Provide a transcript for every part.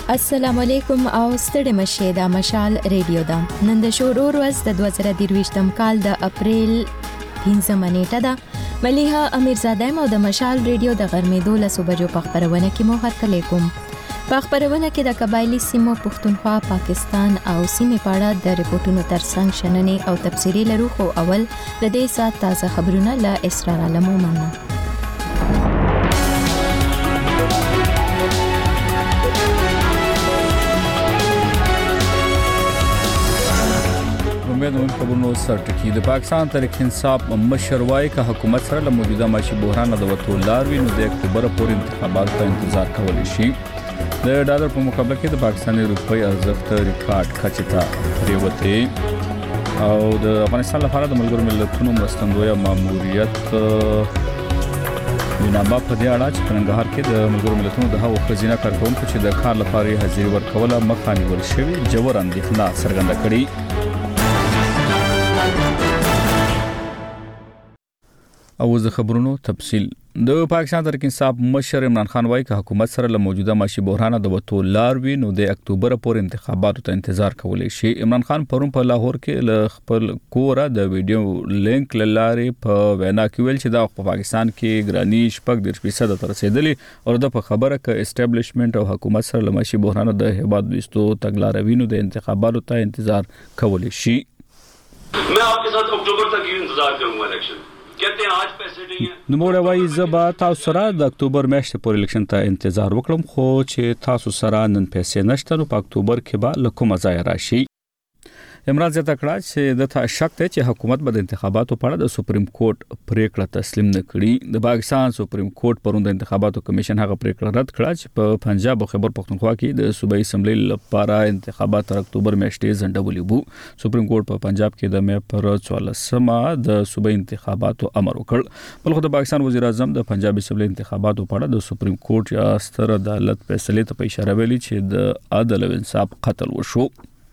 السلام علیکم او ستړي مشه د مشال ریډیو دا نن د شورو ورځ د 2023م کال د اپریل 15 نیټه ده مليها امیرزاده مو د مشال ریډیو د غرمې 12 بجو په خبرونه کې مو هرکلی کوم په خبرونه کې د قبایلی سیمو پښتونخوا پاکستان او سیمې پاړه د ریپورتونو ترڅنګ شننې او تفسیری لرو خو اول د دې سات تازه خبرونه له اسرار علمو مننه امید خبرونو سرټکی د پاکستان تحریک انصاف مشر وايي چې حکومت سره له موجوده معاشي بحران د وټو لاروي نو د اکتوبر پورې انتخابات ته انتظار کولی شي د ډالر په مقابله کې د پاکستاني روپۍ ارزښت ریکارډ کچې ته پریوتی او د افغانستان لپاره د ملګرو ملتونو مرستندوی ماموریت یوناما په دې اړه چې ننګرهار کې د ملګرو ملتونو د هغو خزینه کارکونکو چې د کار لپاره حاضر ورکوله مخه نیول شوی جوړ اندېښنه څرګنده کړې او د خبرونو تفصيل د پاکستان تحریک انصاف مشر عمران خان وايي چې حکومت سره له موجوده معاشي بحران د وټو لاروي نو د اکتوبر پورې انتخاباتو ته انتظار کولی شي عمران خان پرون په لاهور کې له خپل کوره د ویډیو لینک لاره په وینا کې ویل چې د پاکستان کې ګرانی شپږ 10% تر رسیدلې او د په خبره کې اسټابلیشمنت او حکومت سره له معاشي بحران د هیواد وستو تګلاروینو د انتخاباتو ته انتظار کولی شي मैं आपके साथ अक्टूबर तक ही इंतजार करूंगा इलेक्शन कहते हैं आज पैसे नहीं है نو موږ وایي زبا تاسو سره د اکتوبر میاشتې پورې الیکشن ته انتظار وکړم خو چې تاسو سره نن پیسې نشته نو په اکتوبر کې به له کومه ځای راشي عمران زیاته کړه چې د ته شک ته چې حکومت به د انتخاباتو په اړه د سپریم کورټ پریکړه تسلیم نه کړي د پاکستان سپریم کورټ پرون د انتخاباتو کمیشن هغه پریکړه رد کړه چې په پنجاب او خیبر پختونخوا کې د صوبایي اسمبلی لپاره انتخابات تر اکتوبر میاشتې ځنډولي وو سپریم کورټ په پنجاب کې د مې پر 14مه د صوبایي انتخاباتو امر وکړ بلخو د پاکستان وزیر اعظم د پنجاب اسمبلی انتخاباتو په اړه د سپریم کورټ یا ستر عدالت فیصله ته اشاره ویلي چې د عدل او انصاف قتل وشو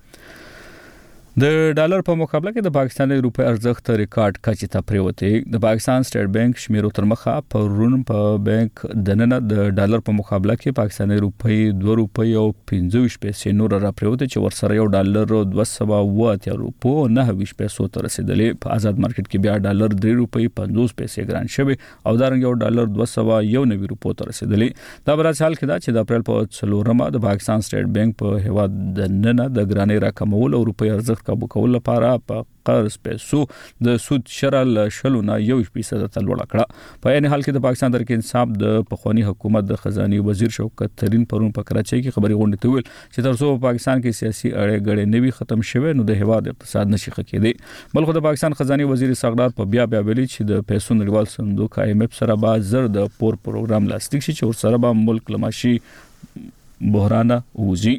د ډالر په مقابله کې د پاکستاني روپۍ ارزښت ریکارډ کچې ته پریوتی د پاکستان سټیټ بانک شمیرو تر مخه پرون په بانک دننه د ډالر په مقابله کې پاکستاني روپۍ 2 روپۍ او 25 پیسې نور را پریوتی چې ورسره یو ډالر 280 روپو 9 پیسو ته رسیدلې په آزاد مارکیټ کې بیا ډالر 3 روپۍ 50 پیسې ګران شوی او دا رنګ یو ډالر 291 روپو ته رسیدلې دا برابر حال کې دا چې د اپریل په 4مه د پاکستان سټیټ بانک په هیواد دننه د ګرانۍ راکمول او روپۍ ارزښت قابو کول لپاره په قرض پیسو د سود شرل شلونه 1% ته لوړ کړه په عین حال کې د پاکستان تحریک انصاف د پخوانی حکومت د خزاني وزیر شوکت ترين پرون په کراچۍ کې خبري غونډه ته ویل چې تر څو په پاکستان کې سیاسي اړه غړې نوي ختم شوه نو د هواد اقتصاد نشي خکېدی بلخو د پاکستان خزاني وزیر ساغدار په بیا ویلي چې د پیسو نړیوال صندوق IMF سره به زر د پور پروګرام لاسلیک شي چې ور سره به ملک لماشي بحران وځي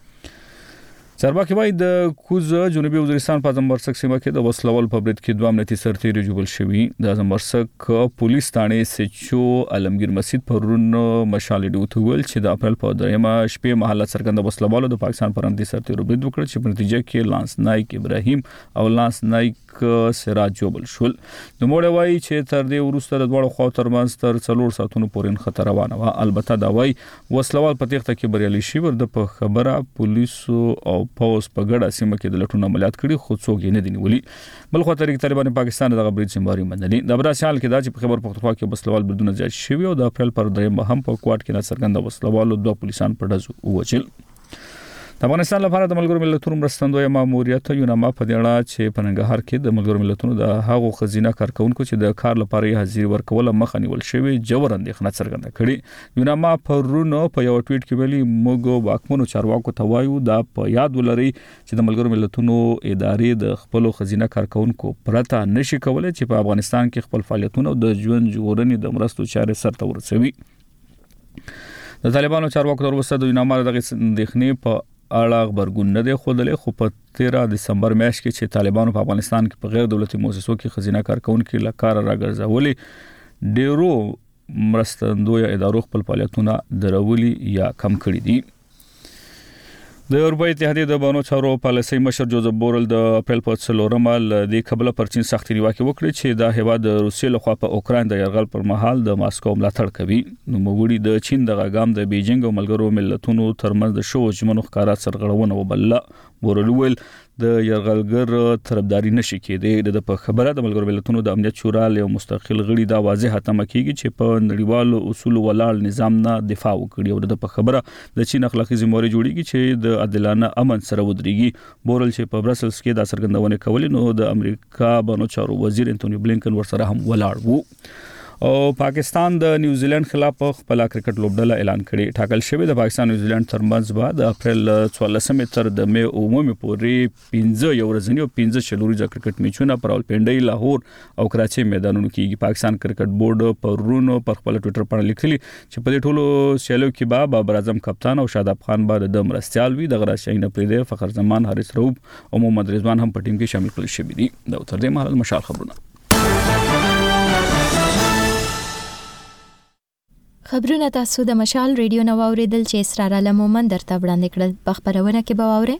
چارواکي وايي د کوز جنوبي وزیرستان په زمبرسک سیمه کې د وسلوال په برید کې 2 امنیتي سرتیري جوړ شوي د زمبرسک پولیس ثانې سچو علمگیر مسجد پرون مشال ډیوټ ویل چې د اپریل په 3مه شپې محله سرګند وسلوالو د پاکستان پر امنیتي سرتیرو برید وکړ چې په نتیجه کې لانس نایک ابراهیم او لانس نایک سراج جوبل شول نو موږ وایي چې تر دې وروسته د دوړو خو ترمنځ تر 4 ساعتونو پورې خطر روانه و البته دا وایي وسلوال په تخته کې بریالي شي ورده په خبره پولیسو او پوس په ګډه سیمه کې د لټون عملیات کړي خو څوک یې نه دی نیولي بلخو تحریک طالبان پاکستان د غبرید سیمباري منلي د برابر حال کې دا چې په خبر پختونخوا کې وسلوال بردونه زیات شوی او د اپریل پر 3 هم په کوټ کې نڅرګند وسلوالو 2 پولیسان په ډزو وچل د افغانستان لپاره د ملګرو ملتونو مرستندوی ماموریت یوناما په دې اړه چې په ننګرهار کې د ملګرو ملتونو د هغو خزینه کارکونکو چې د کار لپاره حاضر ورکول مخه نیول شوی جوړ اندېښنه څرګنده کړي یوناما پرونو په یو ټویټ کې ویلي موږ واکمنو چارواکو ته وایو دا په یاد ولري چې د ملګرو ملتونو ادارې د خپل خزینه کارکونکو پرته نشي کولای چې په افغانستان کې خپل فعالیتونه د ژوند جوړنې د مرستو چارې سرته ورسوي د طالبانو چارواکو تر اوسه د یوناما د اندېښنې په اړه خبرګون نه دی خوندلې خو په 13 دسمبر میاشت کې چې طالبانو په افغانستان کې په غیر دولتي مؤسسو کې خزینه کارکونکو لکار راګرځولې ډیرو مرستندوی ادارو خپل فعالیتونه درولي یا کم کړي دي د اروپا اتحادیې د بانو چارو پالیسي مشر جوزف بورل د اپریل په 4 د خبره پر چین سختي نیوکه وکړه چې دا هیواد د روسیې لخوا په اوکران د یرغل پر مهال د ماسکو ملاتړ کوي. نو موږ د چین د غاګام د بیجینګ او ملګرو ملتونو ترمنځ د شو ژمنو ښکارا سرغړونه وبله. بورل ویل د یرغلګر طرفداري نشي کېدی. د په خبره د ملګرو ملتونو د امنیت شورا له مستقل غړي دا واضح تمه کیږي چې په نړیوالو اصول ولاړ نظام نه دفاع وکړي او د په خبره د چین اخلاقی ذمہواری جوړیږي چې د عادلانه امن سره ودرېږي. بورل چې په برسلز کې د څرګندونه کولې نو د امریکا بانو چارو وزیر انټونی بلینکن ورسره هم ولاړ وو. او پاکستان د نیوزیلند خلاف خپل کرکټ لوبډله اعلان کړي. ټاکل شوی د پاکستان نیوزیلند ترمنځ به د اپریل 14 تر د می عمومي پورې 15 یو ورځنی او 15 شلوريزه کرکټ میچونه پر راولپنډي، لاهور او کراچي میدانونو کې پاکستان کرکټ بورډ پرونو پر خپل ټوئیټر باندې لیکلي چې په دې ټولو سیالو کې به بابر اعظم کپتان او شاداب خان به د مرستيال وي. د غراشین پرې فخر زمان، حارث روب او محمد رضوان هم په ټیم کې شامل کړل شوي دي. دا تر دې مهال مشال خبرونه تاسو د مشال ریډیو نو اوریدل چې اسرار علمومن درته وړاندې کړل. په خبرونه کې به واورئ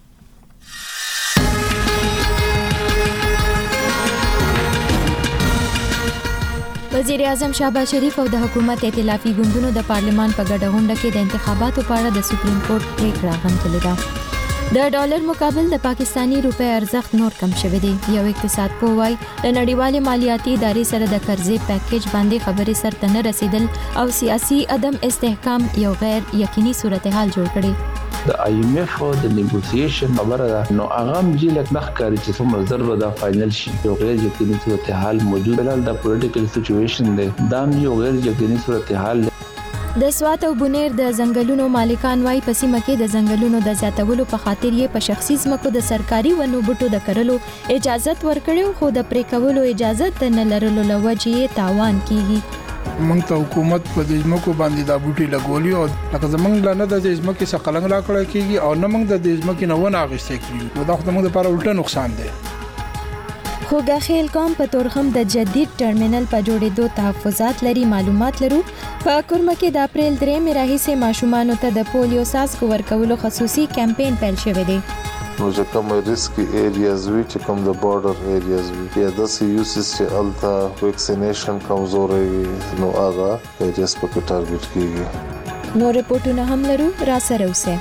وزیر اعظم شهباز شریف او د حکومت ائتلافي ګوندونو د پارلمان په ګډه غونډه کې د انتخاباتو په اړه د سپریم کورټ پریکړه غندلې ده. د ډالر مقابل د پاکستانی روپی ارزښت نور کم شوی دی. یو اقتصاد پوه وایي د نړیوالې مالیاتي ادارې سره د قرضې پیکیج باندې خبرې سرته نه رسیدل او سیاسي عدم استحکام یو غیر یقیني صورتحال جوړ کړي. د IMF او د نیګوسییشن خبره ده نو هغه مجله نخکاری چې څومره ضربه دا فائنل شي یو غیر یقیني صورتحال موجود بلل د پولیټیکل سچويشن دی. دا یو غیر یقیني صورتحال دی. د سوات او بونیر د ځنګلونو مالکان وايي په سیمه کې د ځنګلونو د زیاتولو په خاطر یې په شخصي ځمکو د سرکاري ونو بوټو د کرلو اجازه ورکړو، خو د پرې کولو اجازه نه لرلو لوجې تاوان کیږي. موږ ته حکومت په دې ځمکو باندې دا بوټي لګولي او لکه زمونږ لانه د ځمکې څخه قلنګ راکړی کیږي او نه موږ د ځمکې نه ونه اخیستل کیږي. نو دا خو موږ لپاره الټا نقصان دی. خوګه خیل قوم په تورخم د جدید ټرمینل په جوړېدو تحفظات لري. معلومات لرو په کورمه کې د اپریل 3 راهیسې ماشومانو ته د پولیو څاڅکو ورکولو خصوصي کمپاین پیل شوی دی. نو چې کوم ریسکی ایریاز وي چې کوم د بارډر ایریاز وي یا د یوسس چې التا ویکسینیشن کمزوري وي نو هغه ایریاز په کې ټارګټ کیږي. نو رپورټونه هم لرو، را سره اوسئ.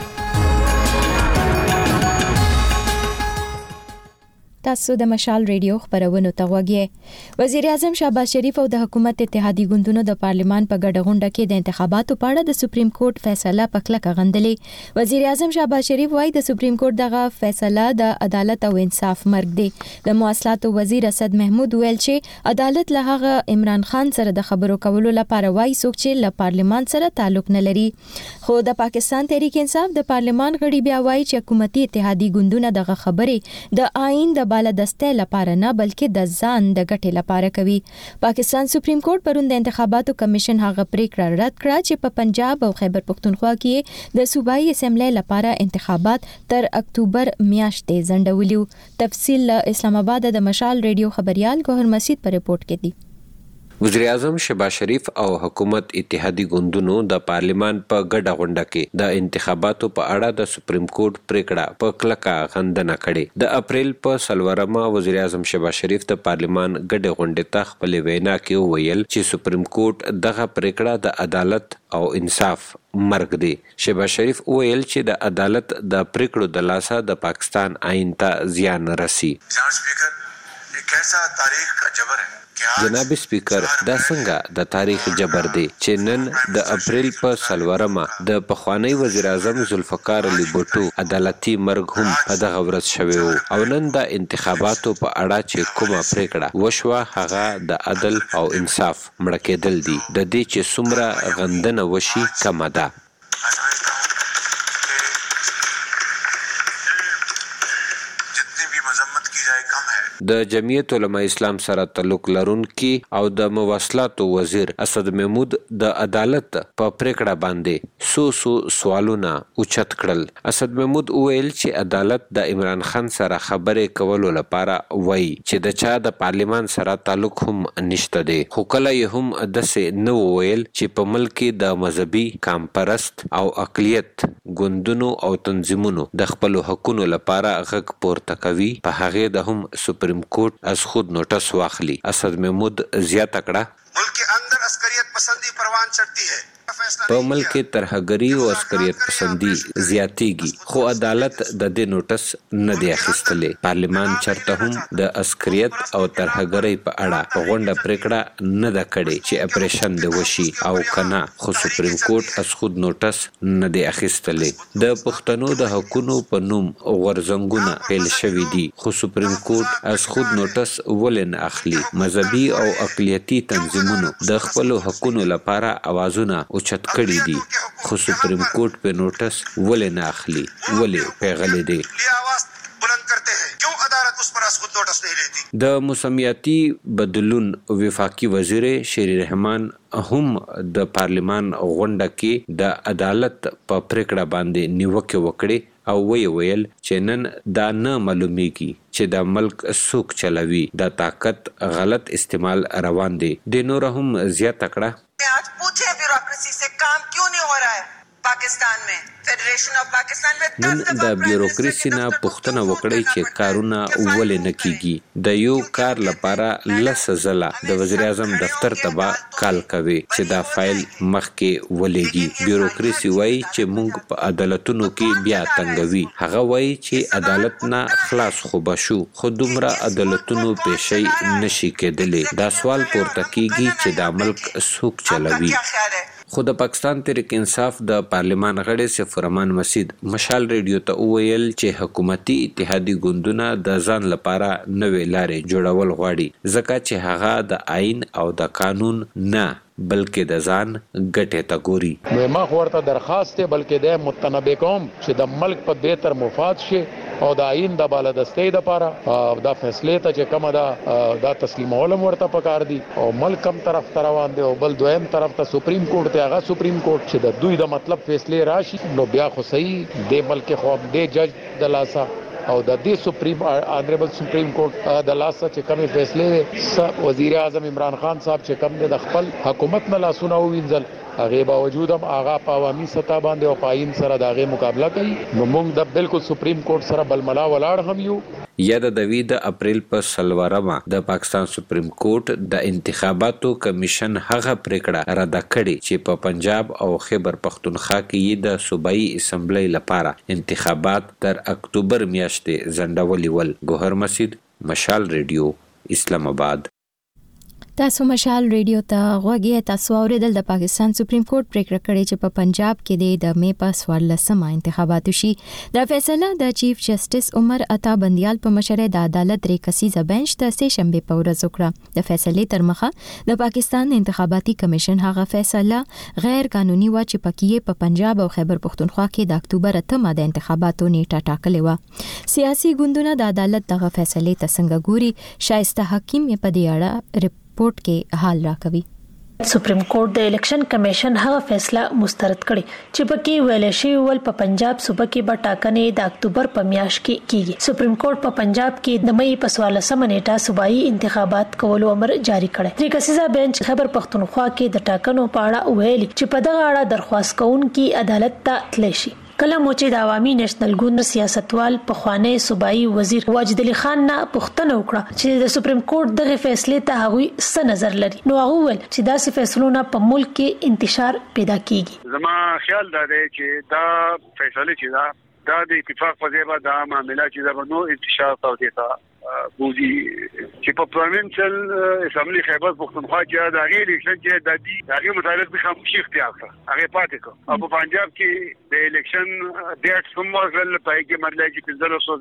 تاسو د مشال ریډیو خبرونه ته وګورئ. وزیر اعظم شهباز شریف او د حکومت اتحادی ګوندونو د پارلمان په ګډه غونډه کې د انتخاباتو په اړه د سپریم کورټ فیصله په کلکه غندلې. وزیر اعظم شهباز شریف وايي د سپریم کورټ دغه فیصله د عدالت او انصاف مرګ دی. د مواصلات وزیر اسد محمود ویل چې عدالت له هغه عمران خان سره د خبرو کولو لپاره وايي څوک چې له پارلمان سره تعلق نه لري. خو د پاکستان تحریک انصاف د پارلمان غړي بیا وايي چې حکومتي اتحادی ګوندونه دغه خبرې د آئین د بالادسته لپاره نه بلکې د ځان د ګټې لپاره کوي. پاکستان سپریم کورټ پرون د انتخاباتو کمیشن هغه پریکړه رد کړه چې په پنجاب او خیبر پختونخوا کې د صوبایي اسمبلی لپاره انتخابات تر اکتوبر میاشتې ځنډولیو. تفصیل اسلام آباد د مشال ریډیو خبريال ګوهر مسعود په ریپورت کې دی. وزیر اعظم شهباز شریف او حکومت اتحادی ګوندونو د پارلمان په ګډه غونډه کې د انتخاباتو په اړه د سپریم کورټ پریکړه په کلکه غندنه کړې. د اپریل په 4 وزیر اعظم شهباز شریف د پارلمان ګډه غونډې ته خپل وینا کې ویل چې سپریم کورټ دغه پریکړه د عدالت او انصاف مرګ دی. شهباز شریف ویل چې د عدالت د پریکړو د لاسه د پاکستان آئین ته زیان رسی. جناب سپیکر دا څنګه د تاریخ جبر دی چې نن د اپریل په 4 د پخوانی وزیر اعظم ذوالفقار علي بوټو عدالتي مرګ هم په دغه ورځ شوی او نن د انتخاباتو په اړه چې کومه پریکړه وشوه هغه د عدل او انصاف مړ کېدل دي. د دې چې څومره غندنه وشي کمه ده. जितनी भी मजम्मत की जाए कम है. د جمعیت علماء اسلام سره تعلق لرونکي او د مواصلاتو وزیر اسد محمود د عدالت په پریکړه باندې سو سوالونه اوچت کړل. اسد محمود وویل چې عدالت د عمران خان سره خبرې کولو لپاره وایي چې د چا د پارلیمان سره تعلق هم نشته دی، خو کله یې هم داسې نه وویل چې په ملک کې د مذهبي کامپرست او اقلیت ګوندونو او تنظیمونو د خپل حقوقو لپاره غږ پورته کوي، په هغه د هم سپریم کورټ از خود نوټس واخلي. اسد محمود زیاته کړه ملک के अंदर अस्करियत पसंदी परवान चढ़ती है. په ملک کې ترهګری او عسکریت پسندي زیاتېږي، خو عدالت د دې نوټس نه دی اخیستلې. پارلیمان چرته هم د عسکریت او ترهګری په اړه غونډه پریکړه نه ده کړې چې اپریشن دی وشي او کنه، خو سپریم کورټ از خود نوټس نه دی اخیستلې. د پښتنو د حقوقو په نوم غورځنګونه پیل شوي دي، خو سپریم کورټ از خود نوټس ولې نه اخلي. مذهبي او اقلیتي تنظیمونو د خپل حقوقو لپاره اوازونه اوچت کړي دي، خو سپریم کورټ په نوټس ولې نه اخلي، ولې پیغلې دي. د موسمیاتي بدلون وفاقي وزیر شیری رحمان هم د پارلیمان غونډه کې د عدالت په پریکړه باندې نیوکه وکړي او ویل چې نن دا نه معلومیږي چې د ملک څوک چلوي، د طاقت غلط استعمال روان دی. د نور هم زیاته کړه आज पूछे ब्यूरोक्रेसी से काम क्यों नहीं हो रहा है पाकिस्तान में फेडरेशन ऑफ पाकिस्तान में نن د بیوروکراسي نه پوښتنه وکړئ چې کارونه ولې نه کیږي. د یو کار لپاره لس ځله د وزیر اعظم دفتر ته کال کوي چې دا فایل مخکې ولېږي. بیوروکراسي وایي چې موږ په عدالتونو کې بیا تنګوي. هغه وایي چې عدالت نه خلاص خو بشو، خو دومره عدالتونو پیشي نشي کېدلی. دا سوال پورته کیږي چې دا ملک څوک چلوي. خو د پاکستان تحریک انصاف د پارلیمان غړي سفر امان مسید مشال ریډیو ته وویل چې حکومتي اتحادی ګوندونه د ځان لپاره نوې لارې جوړول غواړي، ځکه چې هغه د آئین او د قانون نه بلکې د ځان ګټې ته ګوري. ما ورته درخواست دی بلکې د متنبه کوم چې د ملک په بهتر مفاد شي او د آئین د بالادستۍ لپاره دا فیصله ته چې کومه دا تسلیمول ورته پکار دي او ملک کم طرف ته روان دی او بل دویم طرف ته سپریم کورټ ته هغه سپریم کورټ چې د دوی د مطلب فیصله راشي نو بیا خو صحیح دی ملک خو د جج د لاسه او د دې سپریم آنریبل سپریم کورټ د لاسه چې کومه فیصله وزیر اعظم عمران خان صاحب چې کوم د خپل حکومت نه لاسونه وینځل هغه باوجود هم هغه په عوامي سطح باندې او پاین سره دغه مقابله کوي. نو موږ د بالکل سپریم کورټ سره بلملا ولاړ هم یو. یا د 2 اپریل په سلوارما د پاکستان سپریم کورټ د انتخاباتو کمیشن هغه پریکړه رد کړې چې په پنجاب او خیبر پختونخوا کې د صوبایي اسمبلی لپاره انتخابات تر اکتوبر میاشتې ځنډولي ول. ګوهر مسید، مشال ریډیو، اسلام آباد. تاسو مشال ریډیو ته غوږی تاسو اوریدل. د پاکستان سپریم کورټ پریکړه کړې چې په پنجاب کې د می په 14مه انتخابات شي. د فیصله د چیف جسټس عمر عطا بندیال په مشرۍ د عدالت ریکسیزه بنچ ته سه شنبه په ورځ وکړه. د فیصلې تر مخه د پاکستان انتخاباتي کمیشن هغه فیصله غیر قانوني و چې پکې په پنجاب او خیبر پختونخوا کې د اکتوبر 8 د انتخاباتو نیټه ټاکلې و. سیاسي ګوندونه د عدالت دغه فیصلې ته څنګه ګوري، شایسته حکیم په دې اړه رپورت کې حال راکوي. سپریم کورټ د الیکشن کمیشن هغه فیصله مسترد کړي چې پکې ویل شوی ول په پنجاب صوبه کې به ټاکنې د اکتوبر په میاشت کې کیږي. سپریم کورټ په پنجاب کې د مئی په 14مه نیټه صوبایي انتخابات کولو امر جاری کړی. ریکسیزه بنچ خیبر پختونخوا کې د ټاکنو په اړه ویلي چې په دغه اړه درخواست کوونکي عدالت ته تللی شي. کله مو چې د عوامي نېشنل ګوند سیاستوال په خوانی صوبایي وزیر واجد علي خان نه پوښتنه وکړه چې د سپریم کورټ دغه فیصلې ته هغوی څه نظر لري. نو هغه وویل چې داسې فیصلونه په ملک کې انتشار پیدا کیږي. زما خیال دا دی چې دا فیصله چې دا د اتفاق په ځای دا معاملې چې دا نو انتشار توګه بوزي چې په پارلیمنټل اسمبلی خیبر پختونخوا کې د غیر الیکشن کې د دې هغه متعلق به خاموشي اختیار کړه هغه پاتې کو. او په پنجاب کې د الیکشن ډیټ څومره غل پای کې مطلب چې 1500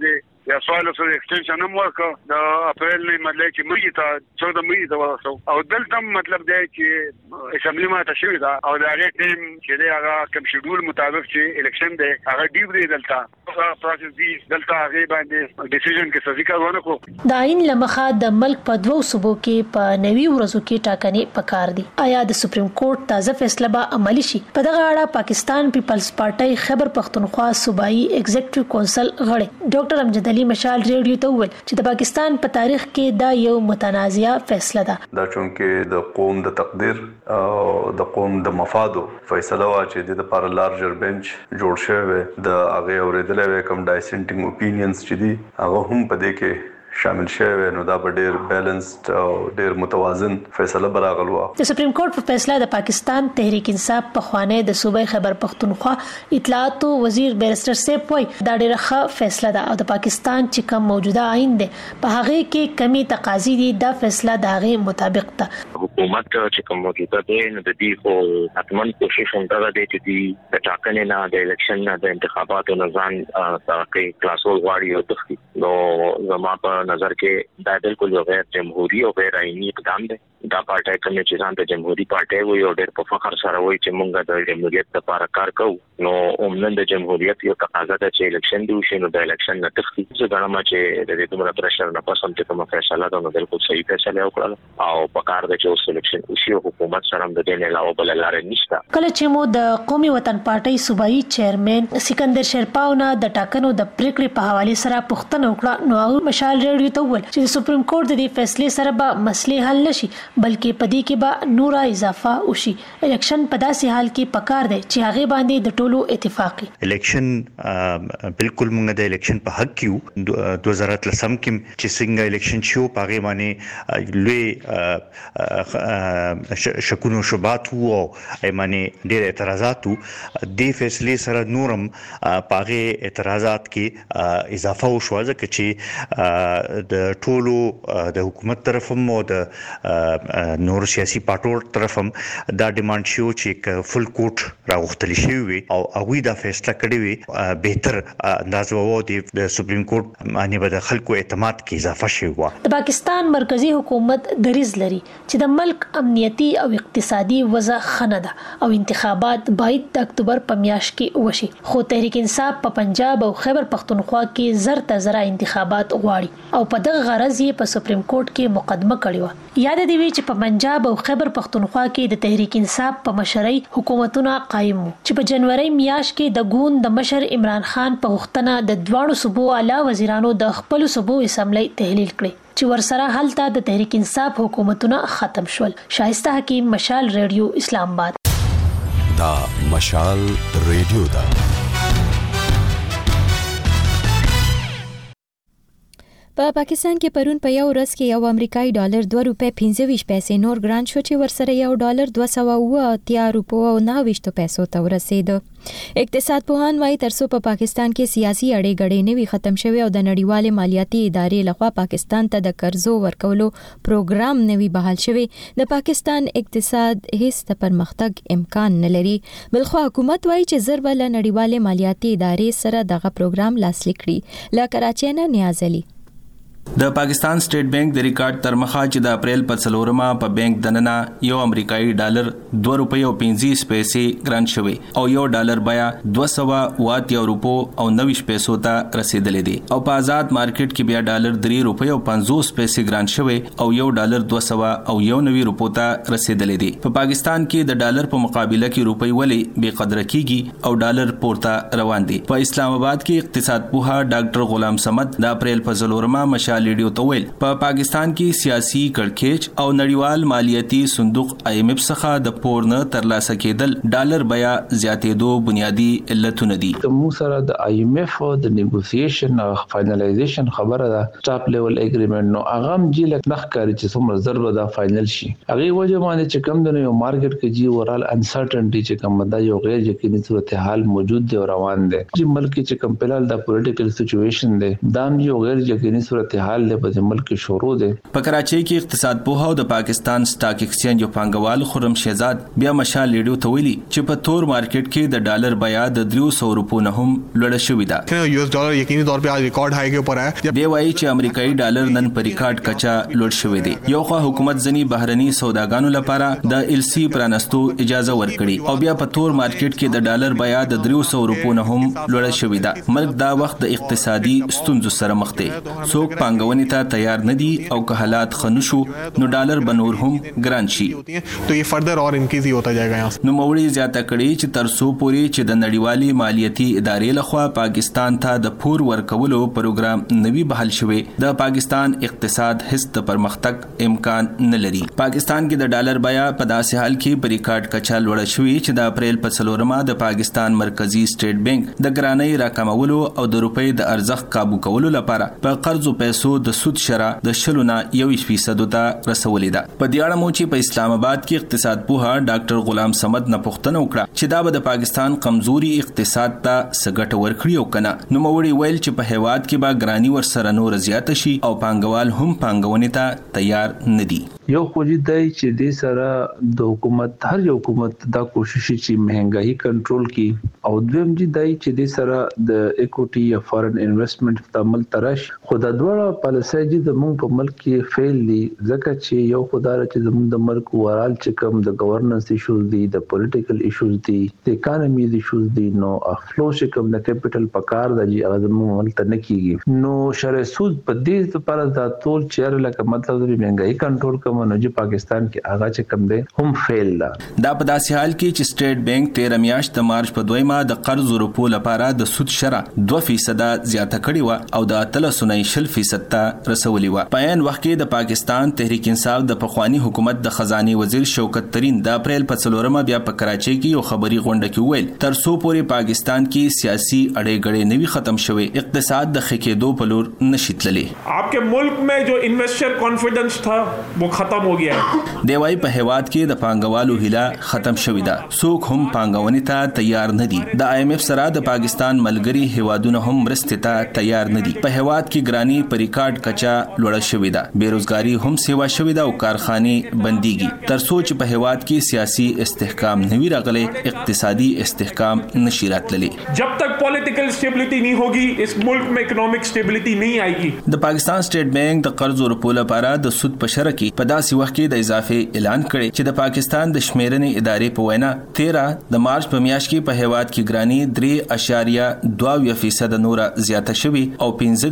یا سوال سره ایکستنشن هم ورکړ د اپریل نه مطلب چې مې ته 14 مې ته ورسو او دلته مطلب دی چې اسمبلی ما ته شوی دا او دا هغه ټیم چې هغه کوم شیډول مطابق چې الیکشن دی هغه ډیو دی دلته پروسس دی دلته هغه باندې ډیسیژن کې څه ذکر ونه کو د عین لمخه د ملک په دوو صوبو کې په نوي ورځو کې ټاکنې پکار دي آیا د سپریم کورټ تازه فیصله به عملی شي په دغه اړه پاکستان پیپلز پارټي خیبر پختونخوا صوبایي ایگزیکټیو کونسل غړي ډاکټر امجد علي مشال ریډیو ته وویل چې د پاکستان په تاریخ کې دا یو متنازعه فیصله ده دا چونکه د قوم د تقدیر او د قوم د مفادو فیصله وا چې د لپاره لارجر بنچ جوړ شوی د هغه اوریدلې کوم ډایسنټینګ اوپینینز چې دي هغه هم په دې کې شامل شوی نو دا به ډیر بیلنسډ او ډیر متوازن فیصله براغلو د سپریم کورټ په فیصله د پاکستان تحریک انصاف په خوانه د صوبې خیبر پختونخوا اطلاعات وزیر بیرستر سیپ وای دا ډیره ښه فیصله ده او د پاکستان چې کوم موجوده آئین دی په هغه کې کمی تقاضی دي دا فیصله د هغه مطابق ده حکومت چې کوم موجوده دی نو د دې خو حتمن کوشش هم دی چې د ټاکنې نه د الیکشن نه د انتخاباتو نه ځان ترقی کلاسول غواړي او تختی نو زما په نظر کې دا بالکل یو غیر جمهوریت او غیر آئینی اقدام دی دا پارټي کوم چې ځان ته جمهوریت پارټي وي او ډېر په فخر سره وایي چې موږ د جمهوریت لپاره کار کوو نو عموماً د جمهوریت یو تقاضا ده چې الیکشن دی وشي نو د الیکشن نه تختی څه غواړم چې د دې دومره پرشر نه پسند ته کوم فیصله ده نو بالکل صحیح فیصله وکړه او په کار د چې اوس الیکشن وشي حکومت سره د دې نه علاوه بل لار نشته کله چې مو د قومي وطن پارټي صوبایي چیرمن سکندر شیرپاونه د ټاکنو د پریکړې په حواله سره پوښتنه وکړه نو هغه مشال ریډیو ته وویل چې سپریم کورټ د دې فیصلې سره به مسلې حل نشي بلکې په دې کې به نور اضافه وشي الیکشن په داسې حال کې پکار دی چې هغه باندې د ټولو اتفاقی الیکشن بالکل موږ د الیکشن په حق کیو 2013 کې چې څنګه الیکشن شو پاغه باندې لوی شکونو شوبات وو ایمانه ډېر اعتراضات وو د فیصلې سره نورم پاغه اعتراضات کې اضافه وشو ځکه چې د ټولو د حکومت طرفم او د نور سیاسي پارټو طرفم دا ډیماند شو چې فل کوټ راغختلی شي وي او هغه دا فیصله کړی وي بهتر انداز وو د سپریم کورټ باندې به د خلکو اعتماد کې اضافه شي و د پاکستان مرکزی حکومت دریز لري چې د ملک امنیتي او اقتصادي وضع خنه ده او انتخابات باید د اکتوبر په میاشت کې وشي خو تحریک انصاف په پنجاب او خیبر پختونخوا کې زر ته زر انتخابات غواړي او په دغه غرض یې په سپریم کورټ کې مقدمه کړې و یاد دی چې په پنجاب او خیبر پختونخوا کې د تحریک انصاف په مشرۍ حکومتونه قائم وو چې په جنوري میاشت کې د ګوند د مشر عمران خان په غوښتنه د دواړو صوبو اعلی وزیرانو د خپل صوبو اسمبلی تحلیل کړي چې ورسره هلته د تحریک انصاف حکومتونه ختم شول شایسته حکیم مشال ریډیو اسلام آباد دا مشال ریډیو دا په پاکستان کې پرون په یو ورځ کې یو امریکایي ډالر 2 روپے 25 پیسې نور ګران شو چې ورسره یو ډالر 280 روپو او 90 پیسو ته ورسید اقتصاد پوهان وايي ترڅو په پاکستان کې سیاسي اړې غړې نه وي ختم شوی او د نړیوالې مالیاتي ادارې لخوا پاکستان ته د قرضو ورکولو پروګرام نه وي بحال شوی د پاکستان اقتصاد هیڅ پرمختګ امکان نه لري بلخو حکومت وايي چې ضرب له نړیوالې مالیاتي ادارې سره دغه پروګرام لاسلیک کړي لا کراچۍ نه نیاز علي د پاکستان سټیټ بانک د ریکارډ تر مخه چې د اپریل په 4مه په بانک دننه یو امریکایي ډالر 2 روپے او 25 پیسې ګران شوی او یو ډالر بیا 280 روپو او 90 پیسو ته رسیدلې دي او په آزاد مارکیټ کې بیا ډالر 3 روپے او 50 پیسې ګران شوی او یو ډالر 290 روپو ته رسیدلې دي په پاکستان کې د ډالر په مقابله کې روپے ولې بے قدر کیږي او ډالر پورته روان دي په اسلام آباد کې اقتصاد پوها ډاکټر غلام صمد د اپریل په 4مه لیډیو تویل په پاکستان کې سیاسي کړکېچ او نړیوال مالیاتي صندوق IMF څخه د پورنه ترلاسه کېدل ډالر بیا زیاتېدو بنیادی علتونه دي موږ سره د IMF او د نیګوسییشن او فائنلایزیشن خبره ده ټاپ لیول اګریمنت نو هغه جیل نخ کاری چې څومره ضرب ده فائنل شي هغه وجه باندې چې کم د یو مارکیټ کې جی اورال انسرټنټی چې کم ده یو غیر یقیني صورتحال موجود دی او روان دی چې ملک چې کم پلال د پولیټیکل سچويشن دی دا یو غیر یقیني صورتحال صورتحال له په ملک شروع ده. په کراچۍ کې اقتصاد پوها او د پاکستان سٹاک ایکسچینج پانګوال خرم شهزاد بیا مشال لیډیو ته ویلي چې په تور مارکیټ کې د ډالر بیا د 300 روپو نه هم لوړ شوې ده. US ډالر یقیني طور په ریکارډ هاي کې پر ہے. دی وايي چې امریکایي ډالر نن په ریکارډ کچا لوړ شوې دي. یو خو حکومت ځنی بهرني سوداګانو لپاره د LC پرانستو اجازه ورکړي او بیا په تور مارکیټ کې د ډالر بیا د 300 روپو نه هم لوړ شوې ده. ملک دا وخت د اقتصادي ستونزو سره مخ دی. څوک پانګونې ته تیار نه دي او که حالات خنو شو نو ډالر بنور هم ګران شي. تو یہ فردر اور انکریز ہی ہوتا جائے گا. نو موړي زیاته کړي چې تر څو پورې چې د نړیوالي مالیاتي ادارې لخوا پاکستان ته د پور ورکولو پروګرام نوي بحال شوی د پاکستان اقتصاد هیڅ د پرمختګ امکان نه لري. پاکستان کې د ډالر بیا په داسې حال کې په ریکارډ کچا لوړ شوی چې د اپریل په 4مه د پاکستان مرکزی سټیټ بانک د ګرانۍ راکمولو او د روپۍ د ارزښت قابو کولو لپاره په قرضو پیسو د سود شرح د 0.1% ته رسولې ده. په دې اړه مو چې په اسلام آباد کې اقتصاد پوها ډاکټر غلام صمد نه پوښتنه وکړه چې دا به د پاکستان کمزوري اقتصاد ته سګټ ورکړي او کنه. نو موړي ویل چې په هیواد کې به ګرانی ور سره نور زیات شي او پانګوال هم پانګونې ته تیار نه دي. یو خو دې چې د سره د حکومت هر یو حکومت دا کوشش چې مهنګاي کنټرول کی او دویم دې چې د سره د اکوټي یا فارن انویسټمنټ په عمل ترش خو د دوه پالیسۍ د موږ په ملک کې فیل دي ځکه چې یو خدای چې زموږ د ملک ورال چې کوم د گورننس ایشوز دي د پولیټیکل ایشوز دي د اکانومي ایشوز دي نو افلو چې کوم د کیپټل پکار د هغه زموږ ملک ته نه کیږي. نو شرع سود په دې لپاره د ټول چیر لکه مطلب د مهنګاي کنټرول کوم نو چې پاکستان کې هغه چې کم دی هم فیل ده. دا په داسې حال کې چې سټیټ بانک 13 میاشت د مارچ په 2مه د قرض روپو لپاره د سود شرح 2% زیاته کړې و او د 3.0% ته رسولې و. په عین وخت کې د پاکستان تحریک انصاف د پخوانی حکومت د خزانه وزیر شوکت ترين د اپریل په 4مه بیا په کراچۍ کې یو خبري غونډه کې ویل تر څو پورې پاکستان کې سیاسي اړې غړې نوي ختم شوي اقتصاد د خکېدو په لور نشي تللی. आपके मुल्क में जो इन्वेस्टर कॉन्फिडेंस था वो खत्म हो गया है. دیوای په هواد کې د پانګوالو هیله ختم شوې ده. څوک هم پانګونې ته تیار نه دي. د IMF سره د پاکستان ملګری هوادونه هم مرستې ته تیار نه دي. په هواد کې ګرانی په ریکارډ کچا لوړه شوې ده. بیروزګاری هم سیوا شوې ده او کارخانه بنديږي. تر څو چې په هواد کې سیاسي استحکام نه وي راغلي اقتصادي استحکام نشي راتللی. जब तक पॉलिटिकल स्टेबिलिटी नहीं होगी इस मुल्क में इकोनॉमिक स्टेबिलिटी नहीं आएगी. د پاکستان سټیټ بانک د قرض ورکولو لپاره د سود په شرح کې په داسې وخت کې د اضافي اعلان کړي چې د پاکستان د شمیرنې ادارې په وینا 13 د مارچ په میاشت کې په هیواد کې ګرانی 3.2% نور زیاته شوي او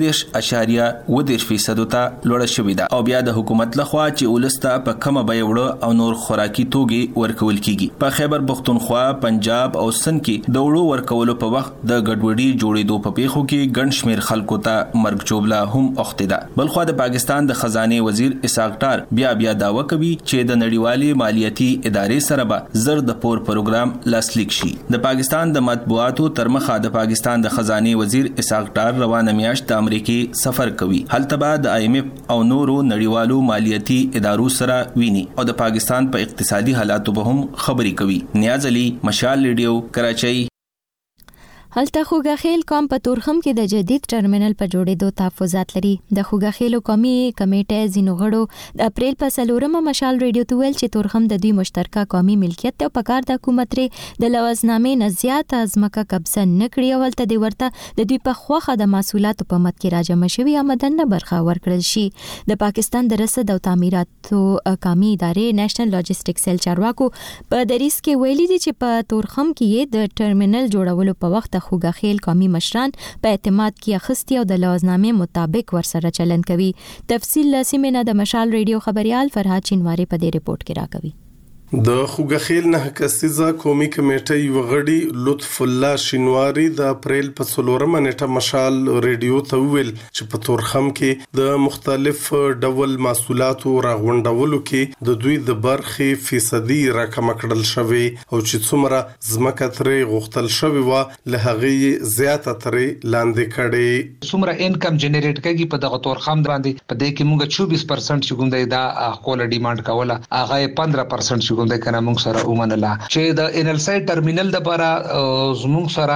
15.1% ته لوړه شوې ده او بیا د حکومت لخوا چې ولسته په کمه بیه وړو او نور خوراکي توکي ورکول کیږي. په خیبر پختونخوا، پنجاب او سند کې د وړو ورکولو په وخت د ګډوډي جوړېدو په پیښو کې ګڼ شمیر خلکو ته مرګ جوړه هم اوخته ده. بلخو د پاکستان د خزانه وزیر اسحاق ډار بیا داوا کوي چې د نړیوالي مالیاتي ادارې سره به زر د پور پروګرام لاسلیک شي. د پاکستان د مطبوعاتو ترمخه د پاکستان د خزانه وزیر اسحاق ډار روانه میاشت د امریکای سفر کوي. هلته به د IMF او نورو نړیوالو مالیاتي ادارو سره ویني او د پاکستان په اقتصادي حالاتو به هم خبري کوي. نیاز علي، مشال ریډیو، کراچۍ. هلته خوګاخیل قوم په تورخم کې د جدید ټرمینل په جوړېدو تحفظات لري. د خوګاخیل قومي کمیټې ځینو غړو د اپریل په 4مه مشال ریډیو ته ویل چې تورخم د دوی مشترکه قومي ملکیت ته په کار د حکومت لري د لوازنامې نه زیات ازمکه قبضه نه کړي او ولته د ورته د دوی په خوخه د محصولاتو په مد کې راجمع شوی آمدن نه برخه ورکړل شي. د پاکستان د رسد او تعمیراتو قومي ادارې نېشنل لاجستیک سیل چارواکو په دریس کې ویلي دي چې په تورخم کې د ټرمینل جوړولو په وخت خوګاخیل قومي مشران په اعتماد کې اخستي او د لوازنامې مطابق ورسره چلن کوي. تفصیل لسیمه د مشال ریډیو خبريال فرهاد چینواری په دې ریپورت کې راکوي. د خوګاخیل نه کسیزه قومي کمیټې وغړي لطف الله شینواری د اپریل په 4مه نیټه مشال ریډیو ته ویل چې په تورخم کې د مختلف ډول محصولاتو راغونډولو کې د دوی د برخې فیصدي راکم کړل شوی او چې څومره ځمکه ترې غوښتل شوی و له هغه زیاته ترې لاندې کړي. څومره انکم جنریټ کوي په دغه تورخم باندې په دې کې موږ 24% چې کوم دی دا خپل ډیماند کوله هغه 15% کوم د کنه موږ سره ومنله چې د انلسای ټرمینل د لپاره زموږ سره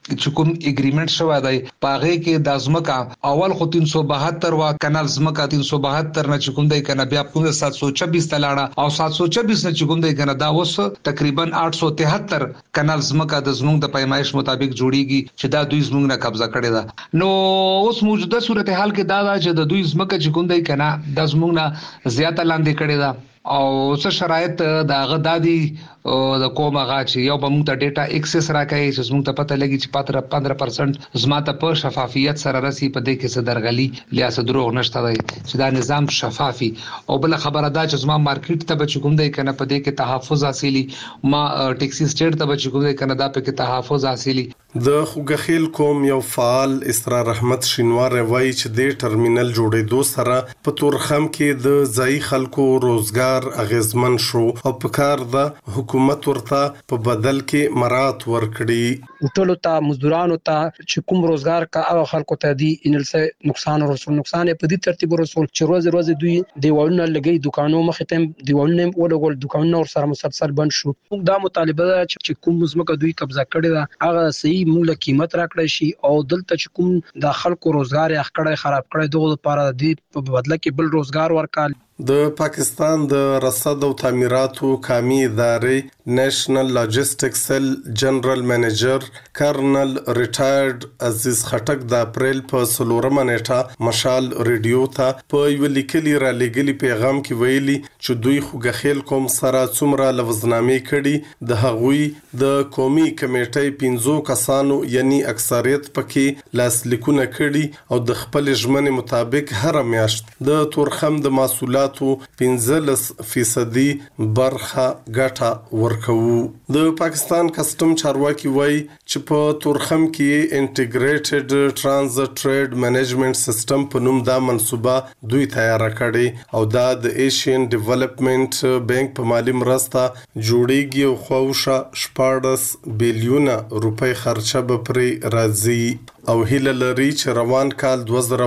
چې کوم اګریمنت شوی دی پاغه کې د ازمکا اول خو 372 وا کانال زمکا 372 نه چې کوم دی کنه بیا کوم 726 تلاړه او 726 نه چې کوم دی کنه دا اوس تقریبا 873 کانال زمکا د زمونږ د پیمایش مطابق جوړیږي چې دا دوی زمونږ نه قبضه کړی دا نو اوس موجوده صورتحال کې دا چې د دوی زمکا چې کوم دی کنه د زمونږ نه زیاته لاندې کړی دا او څه شرایط دا غدادي د کومه غا چې یو به موږ ته ډیټا ایکسس راکړي چې موږ ته پته لګي چې 15% زماته په شفافیت سره راسي په دې کې څه درغلي لیا څه دروغ نشته دی چې دا نظام شفافي او بل خبره دا چې زما مارکیټ ته به کوم دی کنه په دې کې تحفظ حاصلي ما ټیکسي سټیټ ته به کوم دی کنه دا په کې تحفظ حاصلي د خوګخیل کوم یو فعال اسرار رحمت شینوار وایي چې د ټرمینل جوړېدو سره په تورخم کې د ځای خلکو روزګار اغیزمن شو او په کار د حکومت ورته په بدل کې مرات ورکړي ټولو ته مزدورانو ته چې کوم روزګار کا او خلکو ته دی انلسه نقصان ورسول نقصان په دې ترتیب ورسول چې روز دوی دیوالونه لګي دکانو مخ ته دیوالونه ولګول دکانونه ور سره مسلسل بند شو دا مطالبه ده چې کوم مزمکه دوی قبضه کړي دا هغه صحیح موږ له قیمت راکړی شي او دلته چې کوم د خلکو روزګار یې خړای خراب کړی دغه لپاره د په بدله کې بل روزګار ورکړي د پاکستان د رصد او تعمیراتو قومي ادارې نېشنل لاجستیک سیل جنرال منیجر کرنل ریټایرډ عزیز خټک د اپریل په 16 نیټه مشال ریډیو ته په یو لیکلي را لګلي پیغام کې ویلي چې دوی خوګخیل کوم سره څومره لفظنامې کړي د هغوی د قومي کمیټې 15 کسانو یعنی اکثریت پکې لاسلیکونه کړي او د خپل ژمنې مطابق هر میاشت د تورخم د محصولات 15% برخه ګټه ورکوي د پاکستان کسٹم چارواکي وایي چې په تورخم کې انټیګریټډ ټرانزټ ټریډ منیجمنت سیستم په نوم دا منصوبه دوی تیار کړي او دا د ایشین ډیولپمنٹ بانک په مالی مرسته جوړیږي او خوښه 14 بلیون روپۍ خرچه به پرې راځي او هیله لري چې روان کال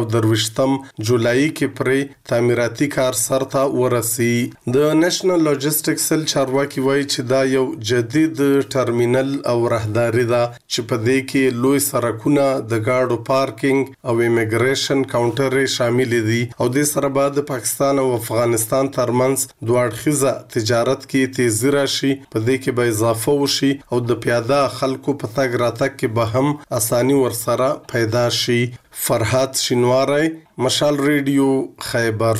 2023 جولای کې پرې تعمیراتي کار سرته ورسي د نېشنل لاجستیک سیل چارواکي وایي چې دا یو جدید ټرمینل او راهداري ده چې په دې کې لوی سرکونه د گاډو پارکینګ او ایمیګریشن کاونټر شامل دي او د سره بعد پاکستان او افغانستان ترمنځ دوه اړخیزه تجارت کې تیزی راشي په دې کې به اضافه وشي او د پیاده خلکو په تګ راتګ کې به هم اساني ورسره پیدا شي فرحات شینواری مشال ریډیو خیبر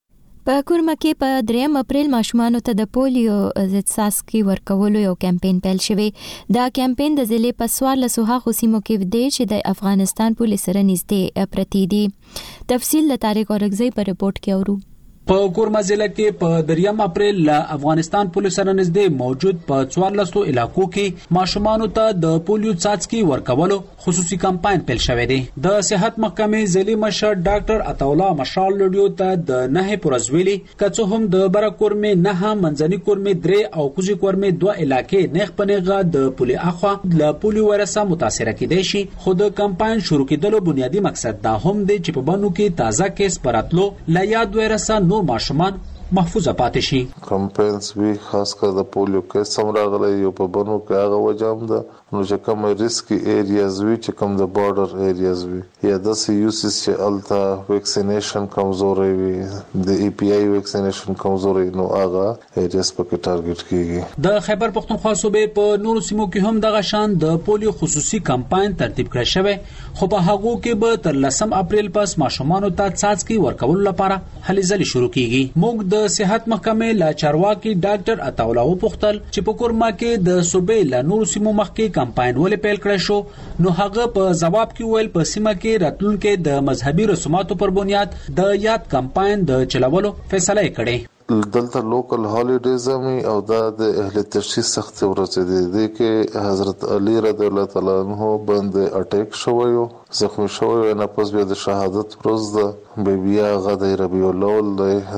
په کورما کې په 3 اپریل ماشومانو ته د پولیو ضد څاڅکي ورکولو یو کمپاین پیل شوی دا کمپاین د ضلع په 14 خصوصیمو کې دی چې د افغانستان پولیس سره نږدې پرتی دي تفصیل د طارق اورغزی په رپورت کې اورو په کورما ضلع کې په 3 اپریل له افغانستان پولیس سره نږدې موجود په 14 علاقو کې ماشومانو ته د پولیو څاڅکي ورکولو خصوصي کمپاین پیل شوی دی د صحت محکمې ضلعي مشر ډاکټر عطاالله مشال لډیو ته د 9 پرزویلي کڅو هم د برکورمې 9 منځني کورمې 3 او کوزي کورمې 2 علاقې نه خپنېغه د پولیو اخوا له پولیو وایرسه متاثر کېدې شي خو د کمپاین شروع کېدلو بنیادی مقصد دا هم دی چې په بانو کې تازه کیس پراتلو لا یاد وایرسه نور ماشومان محفوظ پاتې شي کمپاینز وی خاص کر د پولیو کې سمراغله یو په بنو کې هغه وجام ده نو چې کوم ریسکی ایریاز وی چې کوم د بارډر ایریاز وی یا د سیوسس چې التا ویکسینیشن کمزوري وي د ای پی آی ویکسینیشن کمزوري نو هغه ایریاز په ټارګټ کیږي د خیبر پختونخوا صوبې په نورو سیمو کې هم دغه شان د پولیو خصوصي کمپاین ترتیب کړی شوی خو په هغه کې به تر 10 اپریل پس ماشومانو ته څاڅکي ورکول لپاره هلې ځلې شروع کیږي موږ د صحت محکمې لا چارواکي ډاکټر عطاالله پختل چې په کورما کې د صوبې لا نورو سیمو مخکې کمپاین ولې پیل کړی شو نو هغه په جواب کې ویل په سیمه کې راتلونکو د مذهبي رسوماتو پر بنیاد د یاد کمپاین د چلولو فیصله کړې دلته لوکل هالیډیز او د اهل تشخیص سخت ورسېدي د کې حضرت علی رضی الله تعالی عنہ باندې اٹیک شوی زخمی شوی نه پس بیا د شهادت پروز د بیا غدای ربیع الاول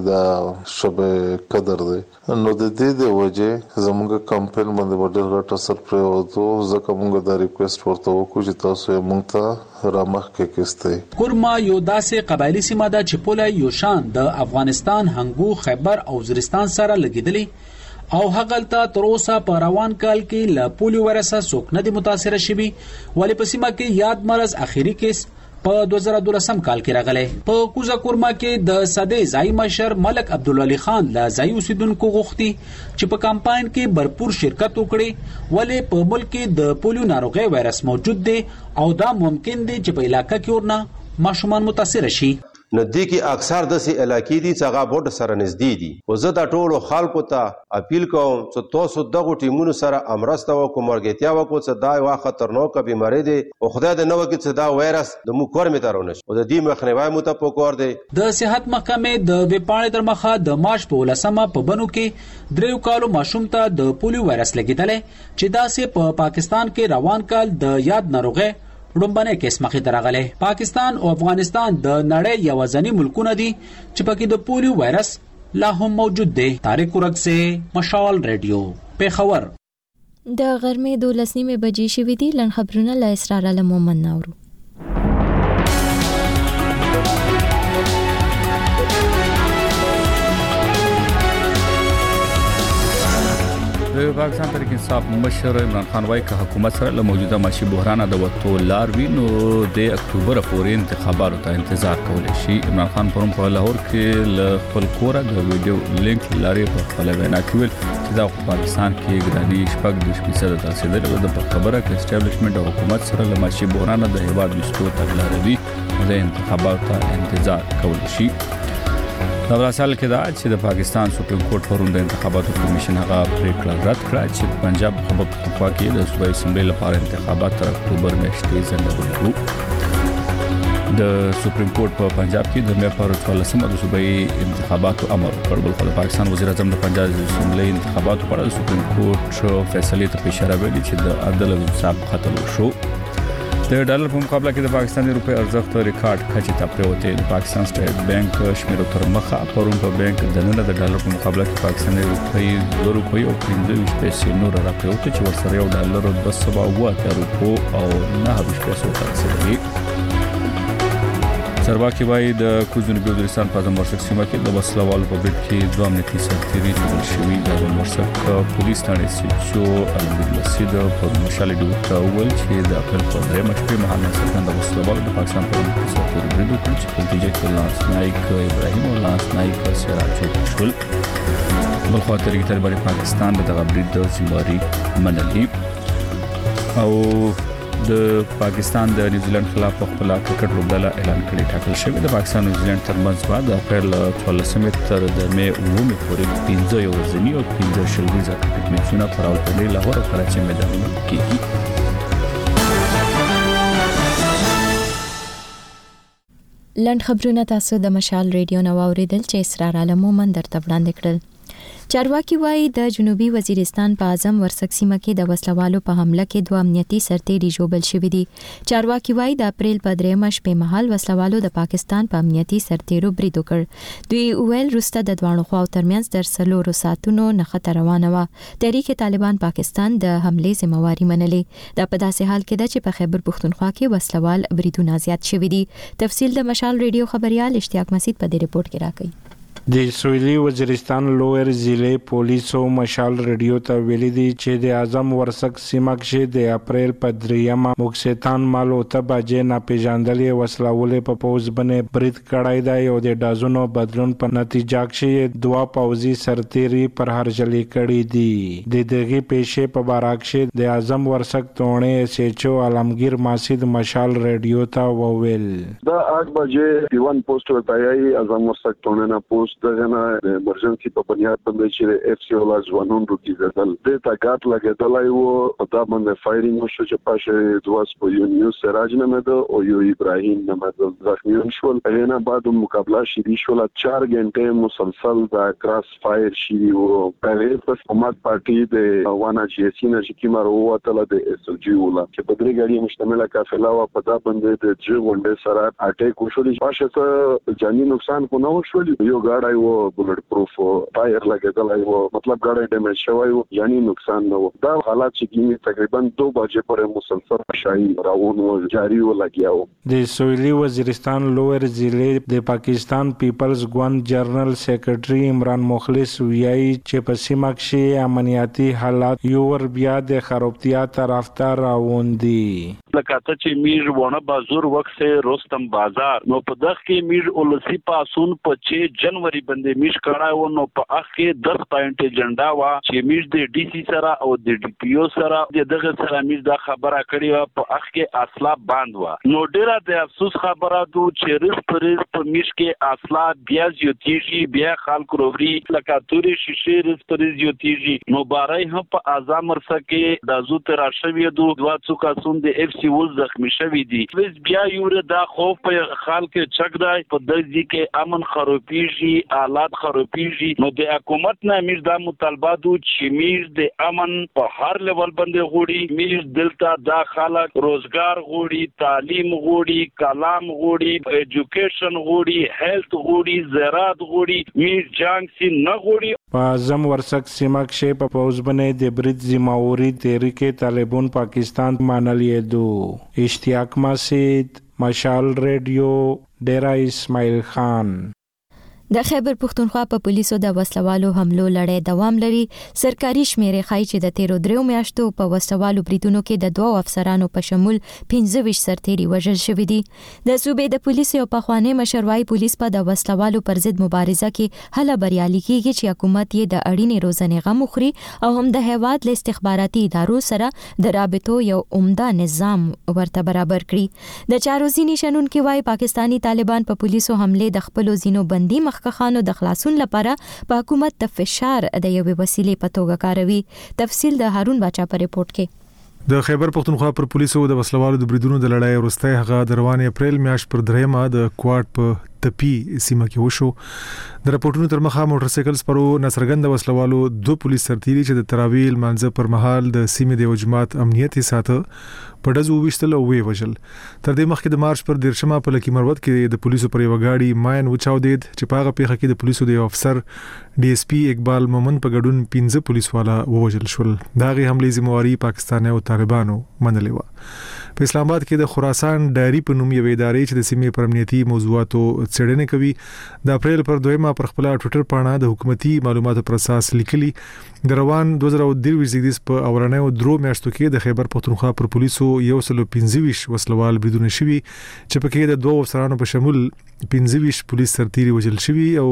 د شب قدر دی نو د دې د وجه زموږ کمپاین باندې ډېر غټ اثر پریوتو ځکه موږ د ریکوست ورته وکړو چې تاسو یې موږ ته رامخ کې کېسته کورما یو داسې قبایلی سیمه ده چې پوله یو شان د افغانستان هنګو خیبر او وزیرستان سره لګیدلی او هغلته تر اوسه په روان کال کې له پولیو وایرس څوک نه دي متاثر شوي ولې په سیمه کې یاد مرض اخیری کیس په 2012 کال کې راغلی. په کوزا کورما کې د صدې ځای مشر ملک عبدالعلی خان له ځای اوسیدونکو غوښتي چې په کمپاین کې भरपूर شرکت وکړي ولې په ملک کې د پولیو ناروغي وایرس موجود دی او دا ممکن دی چې په علاقې کې ورنه ماشومان متاثر شي. نو دې کې اکثر د سي علاقې دي چې هغه بورډ سره نږدې دي او زه د ټولو خلکو ته اپیل کوم چې تاسو دغه ټیمونو سره امرسته وکړو مرګتیا وکړو چې دا یو خطرناک بیماری دی او خدای دې نه وکړي چې دا وایرس د مو کور می ترونه او د دې مخنیوي مو ته پکور دی. د صحت محکمې د وپاڼې تر مخه د مارچ په 18 په بنو کې 3 کالو ماشوم ته د پولیو وایرس لګیدل چې دا سه په پاکستان کې روان کال د یاد ناروغي وړاندې کیس مخې ته راغلی. پاکستان او افغانستان د نړۍ یوازینی ملکونه دي چې پکې د پولیو وایرس لا هم موجود دی. طارق ورکسه مشال رادیو پیښور. د غرمې 12 بجې شوې دي. لن خبرونه له اسرار علم مومن ناورو. د پاکستان تحریک انصاف مشر عمران خان وايي چې حکومت سره له موجوده معاشي بحران د وټو لار وینو د اکتوبر پورې انتخاباتو ته انتظار کولای شي. عمران خان پرون په لاهور کې له خپل کور د ویډیو لینک لارې په خپل وینا کې ویل چې د پاکستان کې ګراني شپږ 20% ترسیدل د خبره کې اسټابلیشمنت او حکومت سره له معاشي بحران د هیواد وستو تګلاروي د انتخاباتو ته انتظار کولای شي. دا ورسال کې دا چې د پاکستان سپریم کورټ پرون د انتخاباتو کمیشن هغه پریکړه رد کړه چې پنجاب خبرخوا کې د صوبایي اسمبلی لپاره انتخابات تر اکتوبر میاشتې ځنډول. د سپریم کورټ په پنجاب کې د مې پر 14 د صوبایي انتخاباتو امر وکړ. بل خو پاکستان وزیر اعظم د پنجاب اسمبلی انتخاباتو پر سپریم کورټ فیصله ته اشاره وکړه چې د عدل او انصاف خطر وشو. د ډالر په مقابله کې د پاکستاني روپی ارزښت ریکارډ کچې ته پریوته. د پاکستان سټیټ بانک شمیرو تر مخه پرون په بانک د نن د ډالر په مقابله کې پاکستاني روپی 2 روپۍ او 25 پیسې نور راپریوته چې ورسره یو ډالر 2.8 روپو او 9 پیسې ترسره. سرواکي وايي د کوزنبي وزیرستان په اعظم ورسک سیمه کې د وسلوالو په بریټ کې 2 امنیتي سرتیري نیول شوي. د اعظم ورسک پولیس ثانې سچو البلسید په مشال ډیوټ اول چې د خپل په درې مشپې مهال څرګند د وسلوالو د پاکستان په امنیتي سرتیري برید وکړ چې په نتیجه کې لانس نایک ابراهیم او لانس نایک سراج شول. بل خو ترې طالبان پاکستان دغه برید د ذمہواری منلي او د پاکستان د نیوزیلند خلاف خپل کرکټ لوبډله اعلان کړی. ټاکل شوی د پاکستان نیوزیلند ترمنځ بعد د اپریل 14 تر د مې 9 پورې 15 ورځنی او 15 شلویزه کرکټ میچونه په راولپنډي، لاهور او کراچي میدانونو کې کیږي. لند خبرونه تاسو د مشال ریډیو نو اوریدل چې اسرار علم مومن درته وړاندې کړل. چارواکي وايي د جنوبي وزیرستان په اعظم ورسک سیمه کې د وسلوالو په حمله کې 2 امنیتي سرتیري ژوبل شوي دي. چارواکي وايي د اپریل په 3 شپې مهال وسلوالو د پاکستان په امنیتي سرتیرو برید وکړ. دوی ویل روسته د دوانو خواو ترمنځ در سلورو ساتونو نخښه روانه وه. تحریک طالبان پاکستان د حمله ذمہواری منلې. دا په داسې حال کې ده چې په خیبر پختونخوا کې وسلوال بریدونه زیات شوي دي. تفصیل د مشال ریډیو خبريال اشتیاق مسعود په دې ریپورت کې راکړي. د سویلي وزیرستان لویر ضلع پولیسو مشال ریډیو ته ویلي دي چې د اعظم ورسک سیمه کې د اپریل په 3 مکسیتان مالو ته بجې ناپېژاندلې وسلوالې په پوز باندې برید کړای دی او د دازونو بدلون په نتیجه کې 2 پوځي سرتیري پر هرجلې کړي دي. د دغه پیښې په باره کې د اعظم ورسک تونې سچو عالمگیر ماسید مشال ریډیو ته وویل دا 8 بجې دیوان پوسټ ورتایي اعظم ورسک تونې نه پوسټ دغه ایمرجنسي په بنیاد باندې چې اف سی او لاځوانون روکي زدل د تاګات لګیدلای وو په دا باندې فایرینګ وشو چې پاشه دواس په یو سراج نه مده او یو ابراهیم نه مده زخمیون شول. هغه بعد مقابله شری شول 4 غنټه مسلسل دا کراس فایر شری وو. هغه په حکومت پارټي د وانا چې سینه چې کیمر وته د اس جی ولا چې په درې غړي مشتمله قافله وا په دا باندې د جې غونډه سره اٹیک وشو. پاشه ته جاني نقصان کو نه وشول. یو ګار गाड़ी वो बुलेट प्रूफ टायर लगेदل वो मतलब गाड़ी डैमेज शवा वो यानी नुकसान न हो दा हालात की तकरीबन 2 बजे पर मुसलसल शाही राउंड वो जारी हो लगिया हो د سویلی وزیرستان لوئر ضلع د پاکستان پیپلز ګوند جنرال سیکریټري عمران مخلص ویایي چې په سیمه کې امنیتي حالات یو ور بیا د خرابتیا طرفدار روان دي لکه چې میر ونه بازور وخت سے رستم بازار نو په دغه کې میر اولسی پاسون په 6 جنوري باندې میش کړای و نو په اخ کې 10 پوینټ ایجنډا وا چې میر د ډي سي سره او د ډي پی او سره دغه سره میر دا خبره کړې و په اخ کې اصلا باند و نو ډیره د افسوس خبره دو چې رس پرز په میش کې اصلا بیا یوتیږي بیا خلک وروړي لکه توري شیشه رس پرز یوتیږي نو بارای هم په اعظم مرسه کې د ازو تر شوی دو دوا څوکا سون د اف سی ول زخمی شوی دي وس بیا یوره دا خوف په خلک چک دی په دځي کې امن خرابېږي حالات خرابېږي نو د حکومت نه میر دا مطالبه دو چې میر د امن په هر لیول باندې غوړي میر دلته دا خلک روزګار غوړي تعلیم غوړي کلام غوړي ایجوکیشن غوړي هیلث غوړي زراعت غوړي میر جنگ سي نه غوړي په اعظم ورسک سیمه کې په پوز باندې د برید ذمہواری تحریک طالبان پاکستان منلې دو اشتیاق مسجد مشال ریډیو ډیرا اسماعیل خان د خیبر پختونخوا په پولیسو د وسلوالو حملو لړۍ دوام لري سرکاري شمیرې ښایي چې د 13 میاشتو په وسلوالو بریدونو کې د 2 افسرانو په شمول 15 سرتیري وژل شوي دي د صوبې د پولیسو یو پخوانی مشروعي پولیس په د وسلوالو پر ضد مبارزه کې هله بریالي کیږي چې حکومت یې د اړینې روزنې غم وخوري او هم د هیواد له استخباراتي ادارو سره د رابطو یو عمده نظام ورته برابر کړي د چاروزي نشانونکو وايي پاکستانی طالبان په پولیسو حمله د خپل زینو بندي خانو د خلاصون لپاره په حکومت د فشار د یوې وسیلې په توګه کاروي تفصیل د هارون باچا په ریپورت کې د خیبر پختونخوا پر پولیسو د وسلوالو د بریدونو د لړۍ وروسته هغه د روان اپریل میاشت پر 3 د کوارټ په تپی سیمه کې وشو د راپورټونو تر مخه موټر سایکل سپرو نصرګند وسلوالو 2 پولیس سرتیري چې د تراویل منځ پر مهال د سیمې د وجمات امنیتي ساته په دزو وشتل او وی وجل تر دې مخکې د مارچ پر 13 په لکی مروت کې د پولیسو پر یو غاډي ماین وچاودید چې په هغه پیښه کې د پولیسو د افسر ډي اس پی اقبال مومن په ګډون 15 پولیس والا ووجل شول دا غي حمله ذمہواری پاکستاني او طالبانو منلې و په اسلام آباد کې د خراسان ډایری په نوم یو ادارې چې د سیمې پر امنیتي موضوعاتو څېړنې کوي د اپریل پر 2 پر خپل ټوئیټر پاڼه د حکومتي معلوماتو پر اساس لیکلي د روان 2023 په اورنیو درو میاشتو کې د خیبر پختونخوا پر پولیسو 115 وسلوال بریدونه شوي چې پکې د 2 افسرانو په شمول 15 پولیس سرتیري وژل شوي او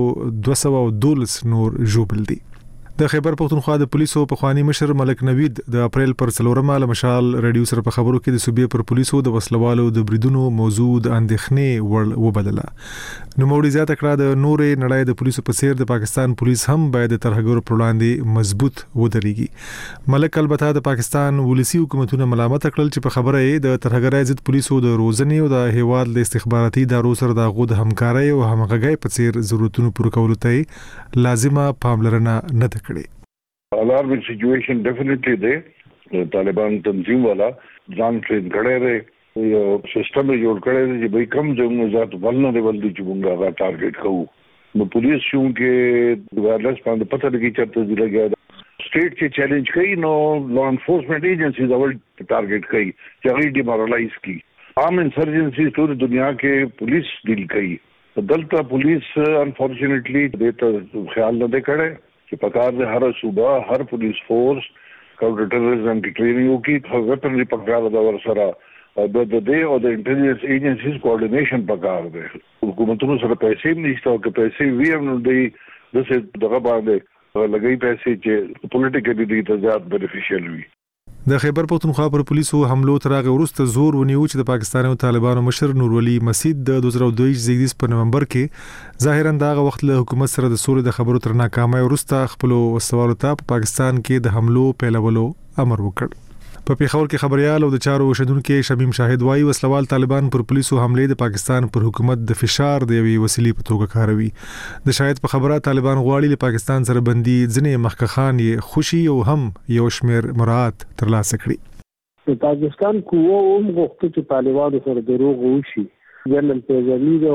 212 نور ژوبل دي د خیبر پختونخوا د پولیسو په خوانی مشر ملک نوید د اپریل پر 4 له مشال رادیو سره په خبرو کې د صوبې پر پولیسو د وسلوالو د بریدونو موضوع د اندېښنې وړ وبدله نو موړي زیاته کړه د نورې نړۍ د پولیسو په څیر د پاکستان پولیس هم باید د ترهګرو پر وړاندې مضبوط ودرېږي ملک البته د پاکستان ولسی حکومتونو ملامت کړل چې په خبره یې د ترهګرۍ ضد پولیسو د روزنې او د هیواد د استخباراتي ادارو سره د غو د همکارۍ او همغږۍ په څیر ضرورتونو پوره کولو ته لازمه پاملرنه نه کړي alarming situation definitely there طالبان تنظیم والا ځان ټرین کړي دي یو سیستم جوړ کړی دی چې به کوم ځای ذات ولنریبل دي چې موږ هغه ټارګټ کوو نو پولیس شو کې وایرلس باندې پته لګی چې ته لګیا سټیټ چې چیلنج کوي نو لا انفورسمنت ایجنسیز اول ټارګټ کوي چې هغه ډیمورالایز کی عام انسرجنسیز ټول دنیا کې پولیس ډیل کوي دلته پولیس انفورچونټلی دې ته خیال نه کړي چې پکار د هر صوبه هر پولیس فورس کاونټر ټیرریزم کی ټریننګ وکي ویپنری پکار دا ور سره د دې او د انټيليجنس ایجنسیز کوارډینیشن پکار دی حکومتونو سره پیسې نشته او که پیسې وی هم نو دی د څه دغه باندې لګي پیسې چې پولیټیکلی دي ته زیات بینیفیشل وي د خیبر پختونخوا پر پولیسو حملو تر هغه وروسته زور ونیو چې د پاکستان او طالبانو مشر نور ولی مسعود د 2022 په نومبر کې ظاهرا دغه وخت له حکومت سره د سولې د خبرو تر ناکامۍ وروسته خپل وسوالو ته په پاکستان کې د حملو پیلولو امر وکړ په پیښور کې خبريال او د چارو شدونکو شمیم شاهد وايي وسلوال طالبان پر پولیسو حمله د پاکستان پر حکومت د فشار د یوې وسیلې په توګه کاروي د شاهد په خبره طالبان غواړي له پاکستان سره بندي ځنې مخکخان یې خوشي او هم یو شمیر مراعات ترلاسه کړي د پاکستان قوو هم غوښتل چې طالبان سره دروغ وشي جنرال تیزانی او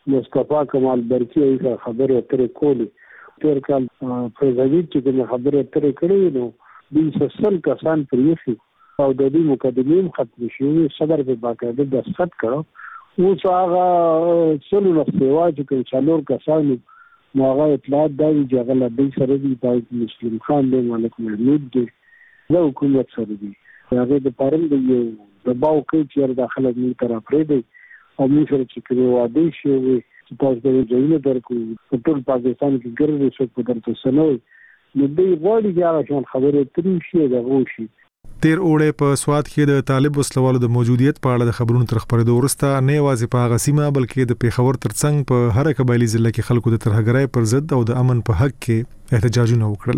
مصطفی کمال برکی ایسا خبر اترې کولې تیر کال پرزیدنت چې خبر اترې کړې نو 200 کسان پریخي او د دې مقدمې ختم شوې صدر په باقاعده دستخط کړو اوس هغه څلور سیوا چې څلور کسان نو هغه اطلاعات دا چې هغه له دې سره دی مسلم خان دی ملک محمود دی د حکومت سره دی هغه د پرم دی یو د باو کې چې داخله می طرف لري دی او می سره چې کوي واده شي چې تاسو د ځایونو درکو ټول پاکستان کې ګرځي څوک په درته سنوي نو دې غواړي چې هغه خبره ترې شي دا وشي. تیر اوړې په سواد کې د طالب وسلوالو د موجودیت په اړه د خبرونو تر خبرېدو وروسته نه یوازې په هغه سیمه بلکې د پیښور ترڅنګ په هر قبایلی ضلع کې خلکو د ترهګرۍ پر ضد او د امن په حق کې احتجاجونه وکړل.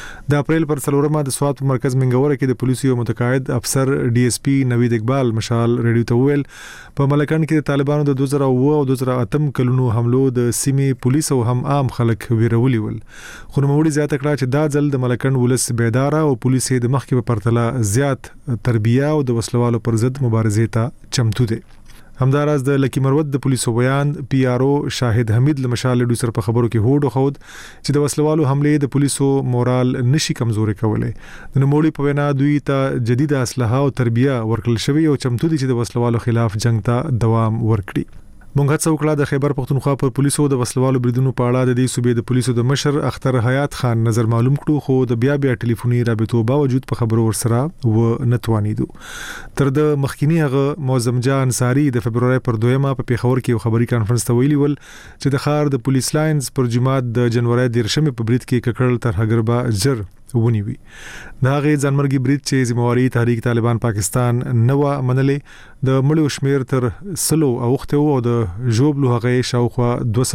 د اپریل پر 4 د سواد په مرکز منګوره کې د پولیسو متقاعد افسر ډي اس پی نوید اقبال مشال ریډیو ته ویل په ملکان کې د طالبانو د 2009 او 2008 کلونو حملو د سیمې پولیس او هم عام خلک ویرولي ول. خو نوموړي زیاته کړه چې دا ځل د ملکان ولس بیدار او پولیس د مخکې په پرتله زیات تربیه او د وسلوالو پر ضد مبارزې ته چمتو دي. همداراز د لکی مروت د پولیسو بیان پی آر او شاهد حمید لمشال ډو سر په خبرو کې هوډ خود چې د وسلوالو حمله د پولیسو مورال نشي کمزوري کولای. د نوموړي په وینا دوی ته جدید اسلحه او تربیه ورکړل شوی او چمتو دي چې د وسلوالو خلاف جنگ ته دوام ورکړي. مونږ هڅه وکړه د خیبر پختونخوا پر پولیسو د وسلوالو بریدونو په اړه د دې صوبې د پولیسو د مشر اختر حیات خان نظر معلوم کړو خو د بیا ټلیفوني رابطو باوجود په خبرو ورسره و نتوانیدو. تر د مخکینی هغه موزم جان انصاری د فبرवरी پر 2 په پیښور کې یو خبري کانفرنس ته ویلي ول چې د خار د پولیس لاینز پر جماعت د جنوري 10 په برید کې ککړل تر هغربا جر ونیوي. دا غي ځانمرګي برید چې ذمہواری تحریک طالبان پاکستان نو منلې د مړو شمیر تر سلو اوخته او د جوبلو هغه شاوخوا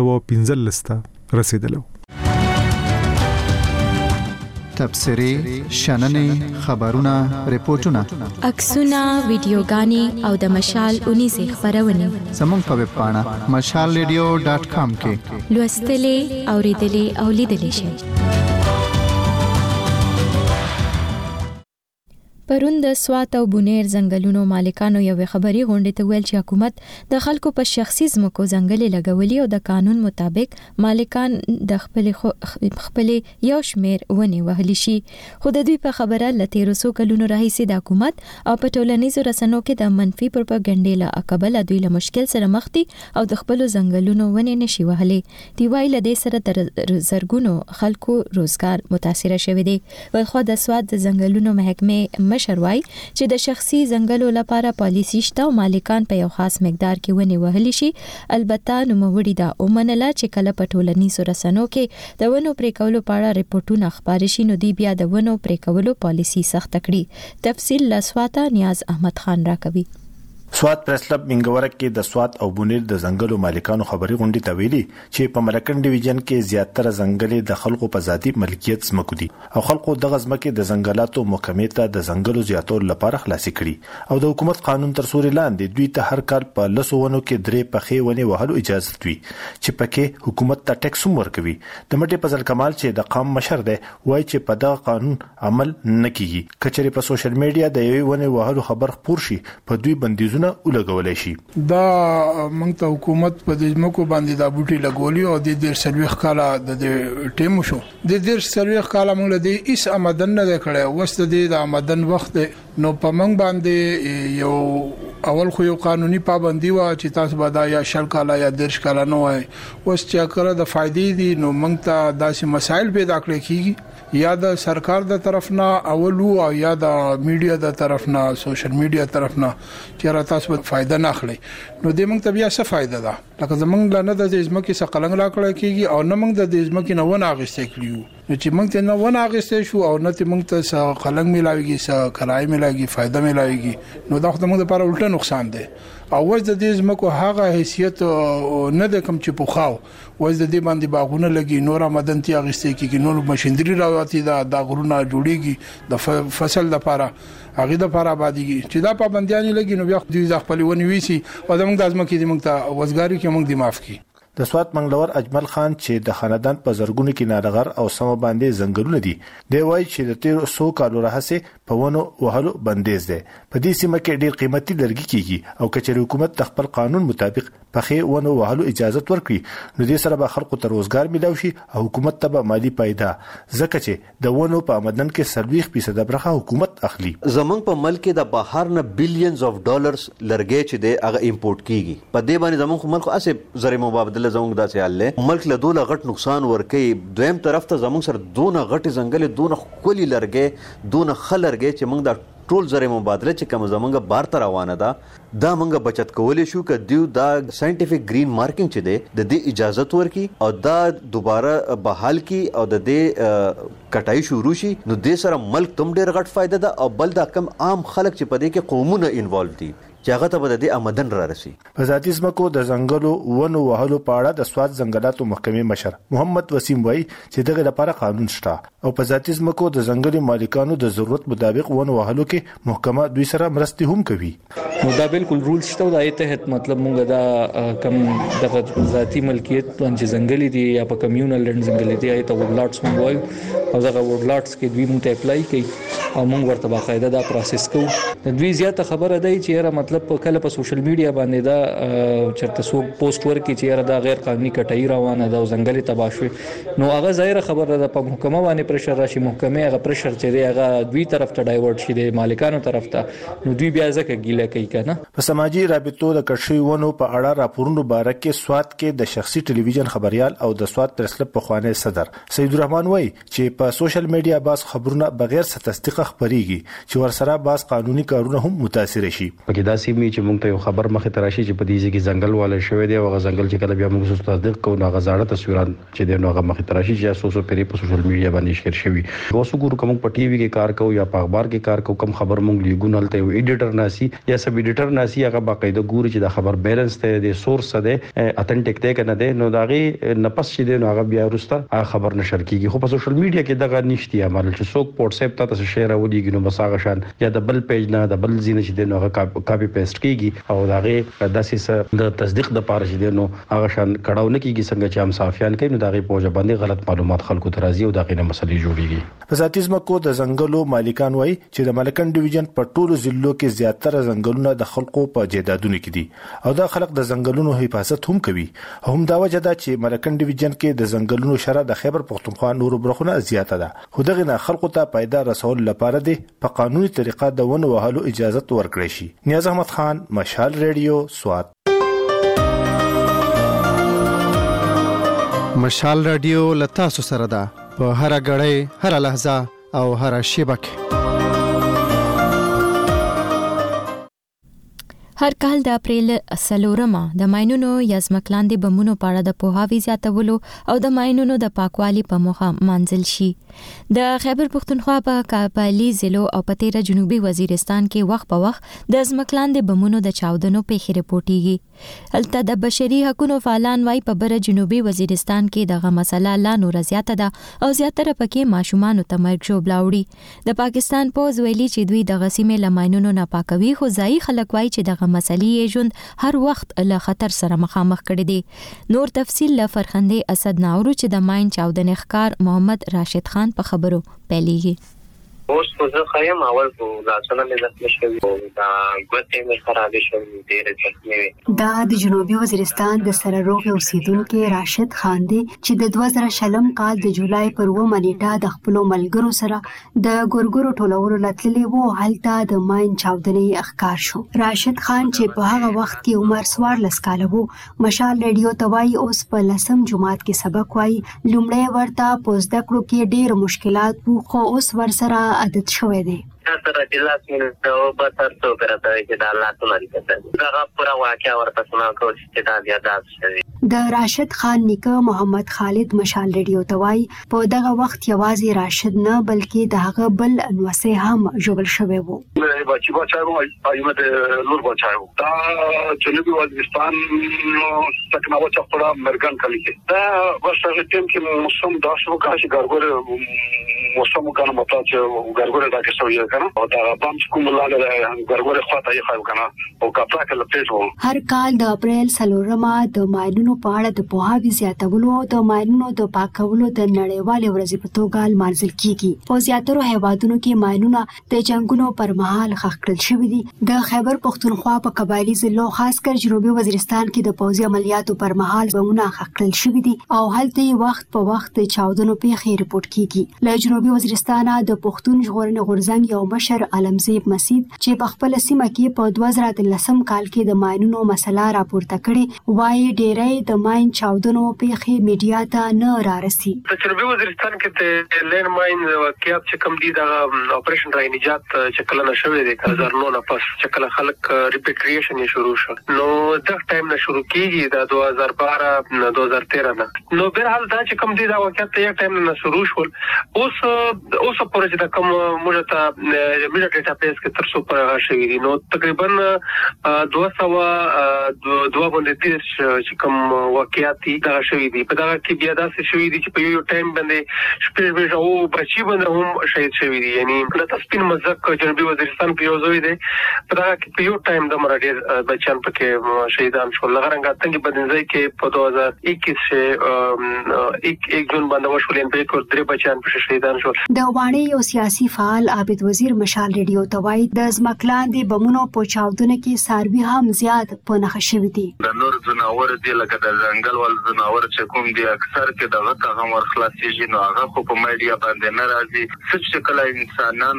215 لسته رسیدلو. تبصري شننې خبرونه ریپورتونه عکسونه ویډیوګانې او د مشال 19 خبرونه زموږ په ویب پاڼه mashalradio.com کې لوستلې اوریدلې او لیدلې شئ. پرون د سوات او بونیر ځنګلونو مالکانو یو خبري غونډه ته ویل چې حکومت د خلکو په شخصي ځمکو ځنګل لګولي او د قانون مطابق مالکان د خپل یو شمیر ونی وهلی شي. خو د دوی په خبره لته رسو کلونو راهیسي د حکومت او په ټولنیزو رسنو کې د منفي پروپاګاندا له عقبال دوی له مشکل سره مخ دي او د خپل ځنګلونو ونی نشي وهلي. دی وایي له دې سره د زرګونو خلکو روزګار متاثر شوی دی. ولخوا د سوات د ځنګلونو محکمه مشروي چې د شخصي ځنګلو لپاره پالیسي شته او مالکان په یو خاص مقدار کې ونی وهلی شي. البته نو موړي دا اومنله چې کله په ټولنیزو رسنو کې د ونو پرې کولو په اړه ریپورتونه خبري شي نو دی بیا د ونو پرې کولو پالیسي سخت کړي. تفصیل لسواته نیاز احمد خان راکوي. سوات پریس کلب منګوره کې د سوات او بونیر د ځنګلو مالکانو خبري غونډه ته ویلي چې په ملکن ډیویژن کې زیاتره ځنګلې د خلکو په ذاتی ملکیت سمکو دي او خلکو د غزمکه د ځنګلاتو محکمې ته د ځنګلو زیاتول لپاره خلاصي کړي او د حکومت قانون تر سوري لاندې دوی ته هر کال په لسونو کې درې پخې ونی وهلو اجازه وي چې پکې حکومت ته ټیکس ورکوي. د مټي فضل کمال چې د قام مشر دی وایي چې په دغه قانون عمل نه کیږي. کچري په سوشل میډیا د یوې ونی وهلو خبر خپور شي په دوی بندیزونه ولګولای شي. دا موږ ته حکومت په دې ځمکو باندې دا بوټي لګولي او د دې سرویخ کاله د ټیم شو د دې سرویخ کاله موږ د ایس آمدن نه کړه وست د آمدن وخت نو په موږ باندې یو اول خو یو قانوني پابندي و چې تاسو به دا یا شل کاله یا درش کاله نه وای وست چې کړه د فائدې دي نو موږ ته داسې مسایل پیدا کړی کیږي یا د سرکار د طرف نه اولو او یا د میډیا د طرف نه سوشل میډیا طرف نه چې را تاسو به فائدہ نه اخلي نو د موږ ته بیا څه فائدہ ده لکه زمونږ لنه د ځمکې څخه قلنګ را کړی کیږي او نه موږ د ځمکې نه ونه اغستې کړیو نو چې موږ ته نه ونه اغستې شو او نه ته موږ ته څه قلنګ ملاويږي څه کرای ملاويږي فائدہ ملاويږي نو دا خو موږ لپاره الټه نقصان دی او وځ د دې ځمکو هغه حیثیت نه د کم چې پوخاو وځ د دې باندې باغونه لګي نور آمدن تی اغستې کیږي نور ماشينري راوتی دا غرونه جوړيږي د فصل لپاره هغه د لپاره آبادیږي چې دا پابندیان لګي نو بیا د خپل ونی ویسي او زموږ د ځمکې د موږ ته وزګاری کې موږ د معاف کی. د سوات منګلور اجمل خان چې د خاندان په زرګونو کې نارغر او سم باندې زنګلونه دي دی وایي چې د 1300 کالو راهسه په ونو وهلو بندیز ده په دې سیمه کې ډېر قیمتي لرګي کیږي او کچېر حکومت د خپل قانون مطابق پخې ونه وهلو اجازه ورکړي نو دې سره به خلکو ته روزګار ملو شي او حکومت ته به مالی پیدا ځکه چې د ونو په آمدن کې 40% برخه حکومت اخلي. زمونږ په ملک د بهر نه بلینز اف ډالرز لرګي چې د هغه امپورټ کیږي په دې باندې زمونږ ملک اسه زری مبادله زمونږ داسې حل له ملک له دوله غټ نقصان ورکړي. دویم طرف ته زمونږ سره دونه غټ ځنګل دونه خولي لرګي دونه خلرګي چې موږ د ټول زری مبادله چې کوم زمونږ بار ته روانه ده دا موږ بچت کولای شو ک دیو دا ساينټیفیک گرین مارکینګ چې ده د دې اجازه ورکي او دا دوباره بحال کی او د دې کټای شروع شي نو د سره ملک تم ډیر غټ فائدہ ده او بل دا کم عام خلک چې په دې کې قومونه انوالو دي چې هغه ته به د آمدن را رسي. په ذاتي ځمکو د ځنګلو ونو وهلو په اړه د سواد ځنګلاتو محکمې مشر محمد وسیم وایي چې دغه لپاره قانون شته او په ذاتي ځمکو د ځنګلي مالکانو د ضرورت مطابق ونو وهلو کې محکمه دوی سره مرستې هم کوي. نو دا بالکل رول شته او د تحت مطلب مونږ دا کم د ذاتي ملکیت باندې ځنګلي دي یا په کمیونل لند ځنګلي دي ته وډلاټس مونږ وایو او دغه وډلاټس کې دوی مونږ ته اپلای کوي او مونږ ورته باقاعده دا پروسس کوو. د دوی زیاته خبره ده چې را مطلب کله په سوشل میډیا باندې دا چرته سو پوسټ ورکړي چې دا غیر قانوني کټای روانه ده او ځنګلي تباشوي نو هغه ظاهر خبره ده په محکمه باندې پرشر راشي محکمه هغه پرشر چې دی هغه دوی طرف ته ډایورټ شي د مالکانو طرف ته نو دوی بیا ځکه ګیله کوي کنه. په سماجی رابطو د کښې ونو په اړه راپورونو باره کې سواد کې د شخصي ټلویزیون خبريال او د سواد پرسلب په خوانه صدر سید الرحمن وایي چې په سوشل میډیا باز خبرونه بغیر تصدیق خبريږي چې ورسره باز قانوني کارونه هم متاثر شي. پکې دا سیمه چې موږ ته یو خبر مخه تراشي چې په دې ځای کې ځنګل والا شوی دی او هغه ځنګل چې کله بیا موږ تصدیق کوو نو هغه زاړه تصویرات چې دی نو هغه مخه تراشي چې سوسو پری په سوشل میډیا باندې شیر شوی. اوس ګورو کوم په ټي وي کې کار کوو یا په اخبار کې کار کوو کوم خبر موږ لیګو نلته یو ایډیټر ناسي یا سب ایډیټر ناسي هغه باقاعده ګوري چې دا خبر بیلنس ته د سورس ده اتنټیک ته کنه ده نو داغي نفس چې دی نو هغه بیا ورسته هغه خبر نشر کیږي. خو په سوشل میډیا کې دغه نشتی عمل چې څوک واتساپ ته تاسو شیر ولېږي نو بس هغه شان یا د بل پیج نه د بل زینه چې دی نو هغه کاپی پیسټ کیږي او داغه داسې د تصدیق د پاره چې دی نو هغه شان کړهو نه کیږي څنګه چې هم صافیان کوي نو داغه پوجا باندې غلط معلومات خلکو ته راځي او داغه نه مسلې جوړیږي. په ذاتي ځمکو د ځنګلو مالکان وایي چې د ملکن ډیویژن په ټولو ضلعو کې زیاتره ځنګلونه د خلکو په جیدادونو کې دي او دا خلک د ځنګلونو حفاظت هم کوي. هم دا وجه ده چې ملکن ډیویژن کې د ځنګلونو شره د خیبر پختونخوا نورو برخونه زیاته ده خو دغه نه خلکو ته پیدا رسول لپاره دي په قانوني طریقه د ونو وهلو اجازه ورکړي شي. نیاز احمد خان مشال ریډیو سواد. مشال رادیو لتا سره ده په هر غړې هر لحظه او هر شیبه کې. هر کال د اپریل 4 د ماینونو یا ځمکلاندې بمونو په اړه د پوهاوي زیاتولو او د ماینونو د پاکوالي په موخه منځل شي. د خیبر پختونخوا په کابلی ضلع او په تیره جنوبي وزیرستان کې وخت په وخت د ځمکلاندې بمونو د چاودنو پیښې رپورټیږي. هلته د بشري حقوقو فعالان وايي په بره جنوبي وزیرستان کې دغه مسله لا نور زیاته ده او زیاتره پکې ماشومان ته مرګ ژوبلاوړي. د پاکستان پوز ویلي چې دوی د غسیمې لماینونو نه پاکوي خو ځای خلک وايي چې دغه مسلې ژوند هر وخت له خطر سره مخامخ کړي دي. نور تفصیل له فرخندې اسد ناورو چې د ماین چاودنې ښکار محمد راشد خان په خبرو پیلېږي. اوس په خیم اول په لاسونه مې زخمي شوی او دا ګوتې مې خرابې شوې ډېرې زخمي وې. دا د جنوبي وزیرستان د سره روغ اوسیدونکو راشد خان دی چې د 2000 کال د جولای پر 9 نیټه د خپل ملګرو سره د ګورګورو ټولولو لتللی وو. هلته د ماین چاودنې ښکار شو. راشد خان چې په هغه وخت کې عمر 14 کاله وو مشال ریډیو ته وایي اوس په 10م جماعت کې سبق وایي. لومړی ورته په زده کړو کې ډېر مشکلات وو خو اوس ورسره عادت شوی دی. سره چې لاس مې او په تر څو کرته چې دا لاس نه لري دا پورا واقعا ورته سنا کو چې دا بیا داس شوی. د راشد خان نیکه محمد خالد مشال ریډیو ته وایي په دغه وخت یوازې راشد نه بلکې د هغه بل انوسه هم جوړل شوی وو. بچی بچایو ایمه د نور بچایو دا جنوبي وزیرستان تکناوه چپړه مرګان کلی دا ورسره ټیم کې موسم داسو کا چې ګرګور موسم کنه مطلب چې ګرګور دا کې سوې کنه او دا بام کوم لاله ګرګور خواته یې خو کنه او کاپا کله پېښو هر کال د اپریل 4 د ماینونو په اړه د پوهاوي زیاتولو او د ماینونو د پاکولو د نړیوالې ورځې په توګه لمانځل کیږي. په زیاترو هیوادونو کې ماینونه د جنگونو پر مهال ښخ کړل شوي دي. د خیبر پښتونخوا په قبایلی ضلعو خاص کر جنوبي وزیرستان کې د پوځي عملیاتو پر مهال بمونه ښخ کړل شوي دي او هلته وخت په وخت د چاودنو پیښې رپورټ کیږي. له جنوبي وزیرستان د پښتون ژغورنې غورځنګ یو مشر علمزیب مسید چې په خپل سیمه کې په 2013 کال کې د ماینونو مسله راپورته کړي وايي ډېری د ماین چاودنو پیښې میډیا ته نه رارسي. په جنوبي وزیرستان کې د لین ماین واقعیت چې کوم دي د اپریشن رای نجات چې کله نشوي د 2009 نه پس چې کله خلک ریپیټریشن یې شروع شو نو د ټایم نه شروع کیږي د 2012 2013 نه نو به حال دا چې کوم دي دا واقعیت یو ټایم نه شروع شول. اوس پورې چې کوم موږ ته میډیا ډیټابیس کې تر څو پر شوی دي نو تقریبا 200 چې کوم واقعیت دا شوی دي په دا کې بیا داسې شوی دي چې په یو ټایم باندې شپږ او بچي باندې هم شهید شوی دي. یعنی د تسپین مزک جنوبي وزیرستان په یو ځای دی په دا کې په یو ټایم د مراد بچیان پکې شهیدان شول. لغړنګ اتنګ بدنځي کې په 2021 کې 1 جون باندې وشولین په کور درې بچیان په شهیدان شول. د وانی یو سیاسي فعال عابد وزیر مشال ریډیو توای د ځمکلاندې بمونو په چاودنه کې ساروي هم زیات په نخښه شوی دي. د نور زناور دي لکه د ځنګل ول زناور چې کوم دي اکثر کې دغه ته هم ورخلاصيږي نو هغه خو په میډیا باندې نه راځي. څه کله انسانان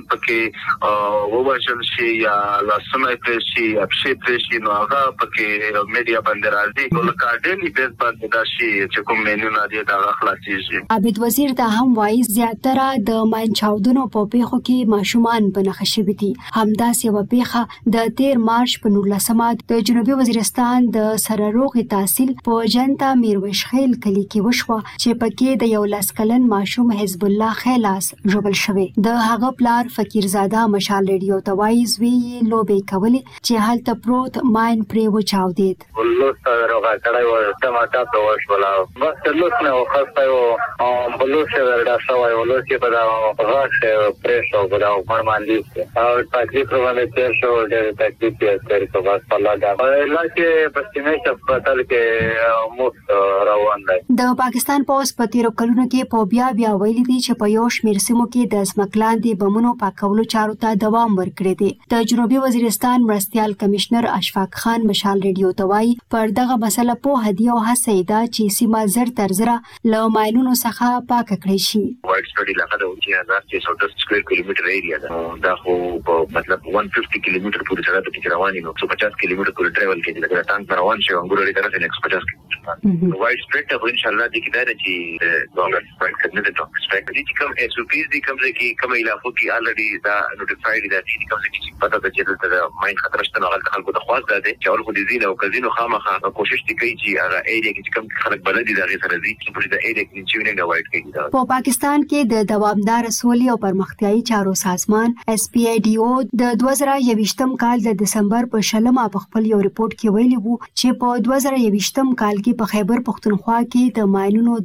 پکې ووژل شي یا لاسونه پرې شي اپشي پرې شي نو هغه پکې میډیا باندې راځي. نو لکه ډېلی بیس باندې دا شي چې کوم مینونه دي دا خلاصيږي. عابد وزیر ته هم وایي زیاتره د ماین چاودنو په پیښو کې ماشومان په نخښه شوي دي. همداسې یوه پیښه د 13 مارچ په 19 د جنوبي وزیرستان د سرروغې تحصیل په جنتا میرویش خیل کلی کې وشوه چې پکې د 11 کلن ماشوم حزب الله خیلاس ژوبل شوی. د هغه پلار فقیرزاده مشال ریډیو ته وایي زوی یې لوبې کولې چې هلته پروت ماین پرې وچاودېد. بلوس روغه کړای و ټماټا په وشولا بس بلوس نه وخته او بلوس وردا شوی ولوس په دا غاښ پرېښو په دا باندې او تکلیف باندې تیر شو ډېر تکلیف یې تیر کو بس الله دا لکه پښتني هسپتال کې مفت روان دی. د پاکستان پولیس په تیرو کلونو کې په بیا ویلي دي چې په یو شمېر سیمو کې د ځمکلاندې بمونو پاکولو چارو ته دوام ورکړی دی. د جنوبي وزیرستان مرستیال کمشنر اشفاق خان مشال ریډیو ته وایي پر دغه مسله په هدیه او هڅه ده چې سیمه زر تر زره له ماینونو څخه پاک کړی شي. وایډ سټډي لکه د 2610 سکوير کیلومتر ایریا ده دا خو مطلب 150 کیلومتر پورې سره د رواني نو 150 کیلومتر پورې ټریول کوي لکه ټانک روان شي انګور لري طرف 150 کیلومتر وایډ سپریډ ته ان شاء الله د کیدار چې ډالر سپریډ کنه د ټاپ سپریډ دي چې کوم اس او پی دي کوم چې کوم علاقو کې الریډي دا نوټیفاید دي چې کوم چې پتا ده چې د ماین خطر شته نو خلکو د خواص ده چې اول خو دي زینه او کزینو خامخا کوشش کوي چې هغه ایریا کې کوم خلک بلدي دا غي سره دي چې په دې ایریا کې چې ویني وایډ کوي. په پاکستان کې د دوامدار سولې او پرمختیايي چارو سازمان اس پی ای ډی او د 2021م کال د دسمبر په 20 په خپل یو ریپورت کې ویلي وو چې په 2021م کال کې په خیبر پښتونخوا کې د ماینونو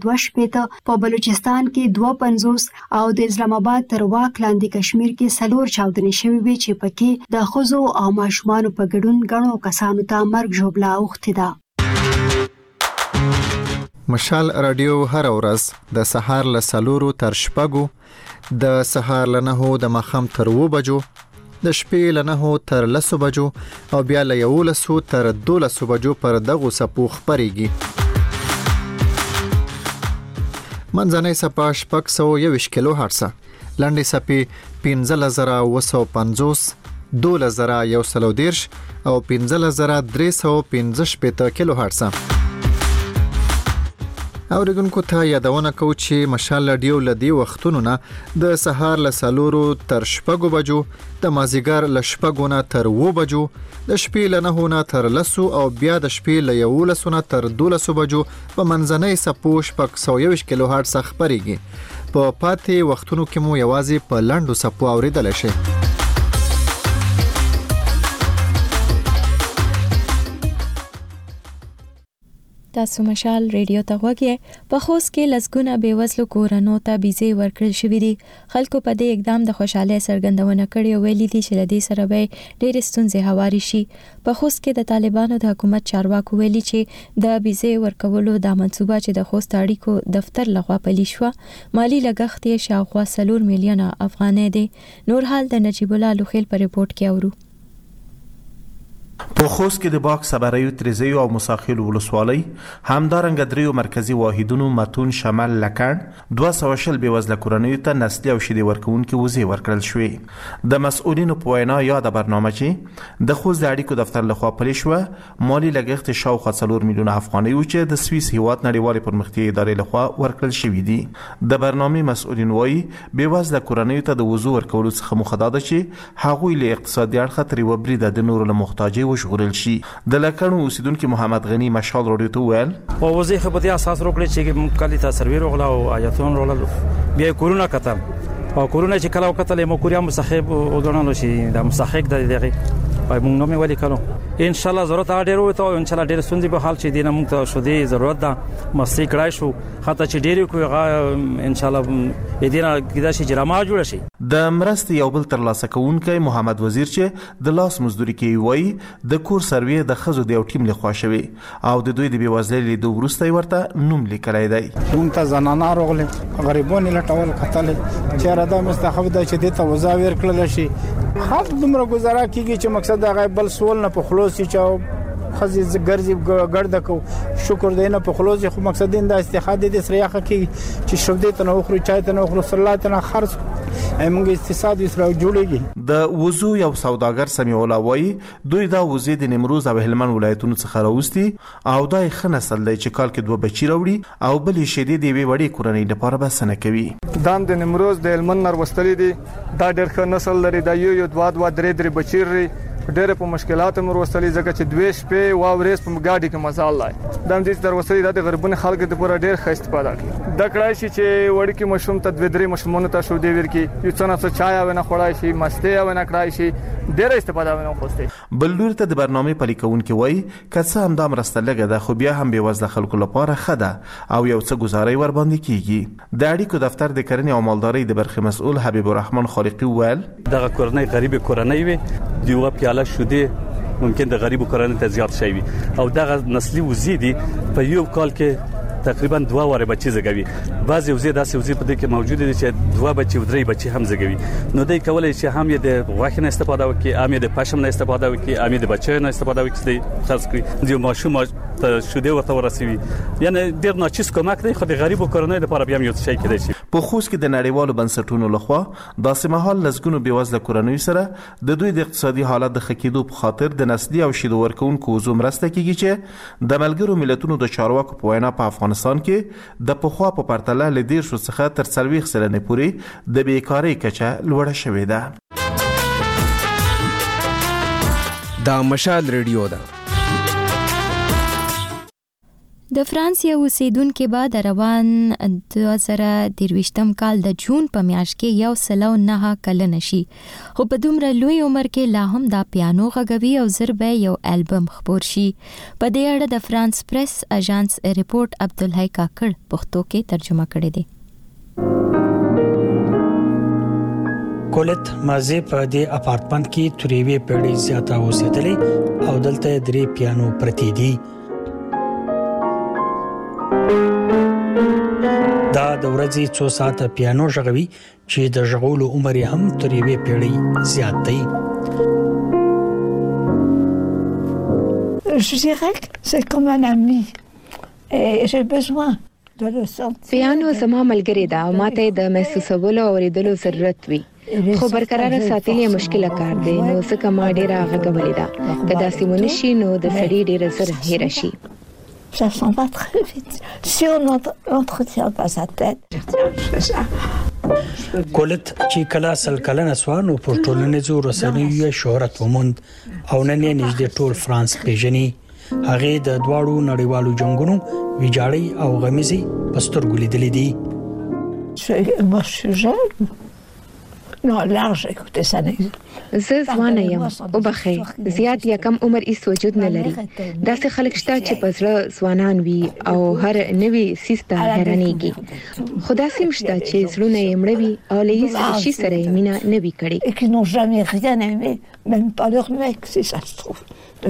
2 په بلوچستان کې 250 او د اسلام آباد تر واک لاندې کشمیر کې 4 چاودنې شوې وي چې پکې د خزو او ماشومان په ګډون غنو کسانو ته مرګ ژوبلا اوخته ده. مشال رادیو هر ورځ د سهار له 4 تر 6 د سهار له 9 د مخام تر 2 بجو د شپې له 9 تر 10 بجو او بیا له 11 تر 12 بجو پر دغه سپو خبريږي. منځنۍ سپا 621 کیلو هرتز لنډې سپې 15950 12110 او 15315 کیلو هرتز. اوریدونکو ته یادونه کوم چې مشال رادیو لدی وختونو نه د سهار له 4 تر 6 بجو د مازیګر له 6 نه تر 2 بجو د شپې له 9 نه تر 10 او بیا د شپې له 11 نه تر 12 بجو په منځنۍ سپو 621 کیلو هرتز خبريږي. په پاتې وختونو کې مو یوازې په لاندو سپو اوریدل شي. تاسو مشال ریډیو ته غوږی په خوست کې لسګونه بیوزلو کورونو ته بيزي ورکړل شوې دي. خلکو په دې اقدام د خوشاله څرګندونه کړې او ویلي دي چې لدې سره به ډېر ستونزې هواري شي. په خوست کې د طالبانو د حکومت چارواکو ویلي چې د بيزي ورکولو د منصوبه چې د خوست اړیکو دفتر لغوه پلی شو مالی لګښت یې شاوخوا 4 میلیونه افغانۍ دی. نور حال د نجیب الله لوخیل په ریپورت کې اورو. په خوست کې د باغ صبریو تریزیو او مساخیل ولسوالۍ همدارنګه دریو مرکزی واحدونو متون شمال لکن 200 بیوزله کورنیو ته نسلی او شیدې ورکوونکي وزې ورکړل شوې. د مسؤلینو په وینا یاد برنامه چې د خوست د اړیکو دفتر لخوا پلی شو مالی لګښت شاوخوا 4 میلیونه افغانۍ و چې د سویس هیواد نړیوال پرمختیايي ادارې لخوا ورکړل شوې دي. د برنامه مسؤلین وایي بیوزله کورنیو ته د وزو ورکولو څخه مخه ده چې هغوی له اقتصادي اړخه تر یو برید د نورو له محتاجۍ وشغورل شي. د لکړو اوسیدونکو محمد غنی مشال رادیو ته ویل او وظیفه په اساس وکړي چې کلی ته سرویر وغلا او آیاتون رول بیا کورونا کتل او کورونا چې کله وکتل مو کوریا مصاحب او غنلو شي د مصاحب د دغه پای مونږ نو مې ولي کړو ان شاء الله ضرورت اړ وروته او ان شاء الله ډېر سندې به حال چې دینه مونږ ته شو دي ضرورت ده مستي کړای شو حتی چې ډېر کوی ان شاء الله دینه کیدا شي جرمه جوړ شي. د مرستې یو بل ترلاسه کوونکی محمد وزیر چې د لاس مزدوري کوي وایي د کور سروي د خزو د یو ټیم لخوا شوی او د دوی د بیوزلۍ د ورستۍ ورته نوم لیکلای دی. مونږ ته زنانه راغله غریبون لټول قتل چې را د مستحب د چې د توزاویر کړل شي خاص دومره گزاره کیږي چې مقصد د غیبل سوال نه په خلاص چې خزي ګرځي ګرد کو شکر دینه په خلاص خو مقصد د استخاده د سریاخه کی چې شوبدې ته نو خوري چای ته نو خوري صلات نه خرج موږ اقتصاد سره جوړیږي. د وزو یو سوداګر سمیع الله وایي دوی دا وزې د نیمروز او هلمند ولایتونو څخه راوستي او دای خنسل دی چې کال کې 2 بچی راوړي او بلې شیدې دی وړي کورنۍ لپاره بسنه کوي. دام د نیمروز د هلمند نر وستلې دي دا ډېر ښه نسل لري دا یو 2 بچی لري ډېر په مشکلاتو مر وستلې ځکه چې 2 شپې او ورځ په ګاډي کې مزال لای دم دې در وستلې د غربونه خلک د پوره ډېر ښه استفاده کوي. د کړای شي چې وړي کې مشروم ته 2 مشمونو ته شو دی ورکی یو څنګه چای او نه خړای شي مسته او نه کړای شي ډېر استفاده ونه خوسته. بلور ته د برنامه پلیکون کې وای کڅه هم د مرسته لګه ده خو بیا هم به وزله خلکو لپاره خده او یو څه گزاري ور باندې کیږي. د اړیکو دفتر د کرنې او مالدارۍ د برخه مسؤل حبیب الرحمن خالقی ویل دغه کورنۍ غریب کورنۍ وي دیوغه پیاله شوده ممکن د غریب کورنۍ ته زیات شي او دغه نسلی وزیدي په یو کال کې تقریبا 2 واره بچی زګوي بعضي وزید داسې وزید په دې کې موجود دي چې 2 بچي او 3 بچي هم زګوي نو دوی کولای شي هم یې د غوښه نه استفاده وکړي هم یې د پښم نه استفاده وکړي هم یې د بچو نه استفاده وکړي خاص کړي د ماشوم ته شوده ورته ورسوي یعنی ډیر ناچیز کومک دی خو د غریب کورنۍ لپاره بیا یو څه کېدای شي. په خوست کې د نړیوالو بنسټونو لخوا داسې مهال لزګونو بیوزله کورنۍ سره د دوی د اقتصادي حالت د خکېدو په خاطر د نسلی او شیدو ورکوونکو وزو مرسته کیږي چې د ملګرو ملتونو د چارواکو په وینا په افغانستان کې د پخوا په پرتله ل 10 څخه تر 40 سلنه پورې د بیکاری کچه لوړه شوې ده. دا مشال ریډیو ده. د فرانس یو اوسیدونکو بعد روان 2023م کال د جون په میاشت کې 109 کلن شي خو په دومره لوی عمر کې لا هم دا پیانو غږوي او زربه یو البم خبر شي. په دې اړه د فرانس پریس اژانس ریپورت عبدالحی کاکړ پښتو کې ترجمه کړی دی. کولت مازه په دې اپارتمنټ کې تریوي پیړۍ زیاته اوسېدلې او دلته درې پیانو پرتی دي. دا د ورځې 2 ساعته پیانو غږوي چې د غږولو عمر هم تر یوې پیړۍ زیات دی. Je dirais que c'est comme un ami et j'ai besoin de le sentir. پیانو زما ملګری دا او ماته د محسوسولو او اوریدلو ضرورت وي خو برقرار ساتل یې مشکل کار دی نو ځکه ما ډیره غږولې ده که داسې ونشي نو د سړي ډیره زر هېر شي. Ça s'en va très vite. Si on n'entretient pas sa tête. کولت چې کله سل کلن اسوانو پر ټولنیزو رسنیو شهرت وموند او نن یې نږدې ټول فرانس پیژني. هغه د دواړو نړیوالو جنگونو ویجاړي او غمیزي پستر ګلیدلې دي. Moi je suis jeune. No, لاړ شئ ته سنې زه ځوانه یم او بخې زیات یا کم عمر هیڅ وجود نه لري داسې خلک شته چې په زړه ځوانان وي او هر نوي سیسته حیرانېږي خو داسې هم شته چې زړونه یې مړه وي او له هیڅ شي سره یې مینه نه وي کړې et qui n'ont jamais rien aimé même pas leur mec si ça se trouve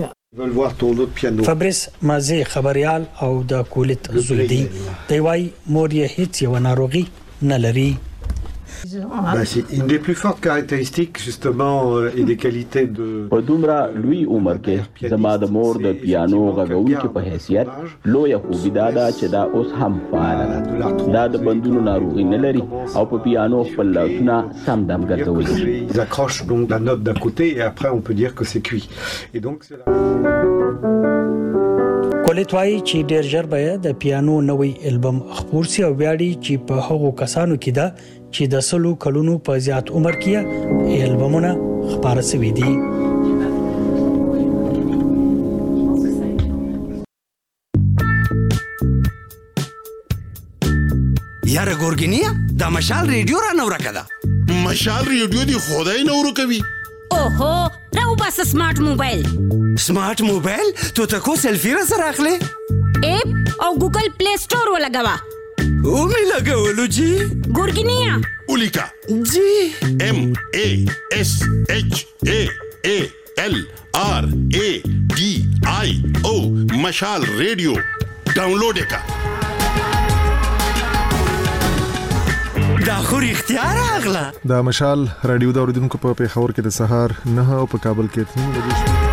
فبرس مازی خبريال او د کولت زوی دی دی وای مور یې هیڅ یو ناروغي نه لري C'est une des plus fortes caractéristiques justement et des qualités de په دومره لوی عمر کې زما د مور د پیانو غږونکي په حیثیت لوی خوبي دا چې دا اوس هم فعال دا د بندونو ناروغي نه لري او په پیانو خپل لاسونه سم دم ګرځولي ils accrochent donc la note d'un côté et après on peut dire que c'est cuit et donc c'est کولت وای چې ډیر ژر به د پیانو نوې البم خپور سي او ویاړي چې په هغو کسانو کې ده چې د سلو کلونو په زیات عمر کې البمونه خبره سوي دي یاره ګورګینیا دا مشال ریډیو را نو راکدا مشال ریډیو دی خدای نو ورکوي اوهو راو بس سمارټ موبایل تو تکو سیلفی را سره اخلي اپ او ګوګل پلی سٹور ولګوا او می لګولو جی ګورګینیا اولیکا جی MASHALRADIO مشال ریډیو ډاونلوډ کا دا خو اختیار اغلا دا مشال رادیو دا اوریدونکو په پیښور کې د سهار 9 او په کابل کې 3 بجې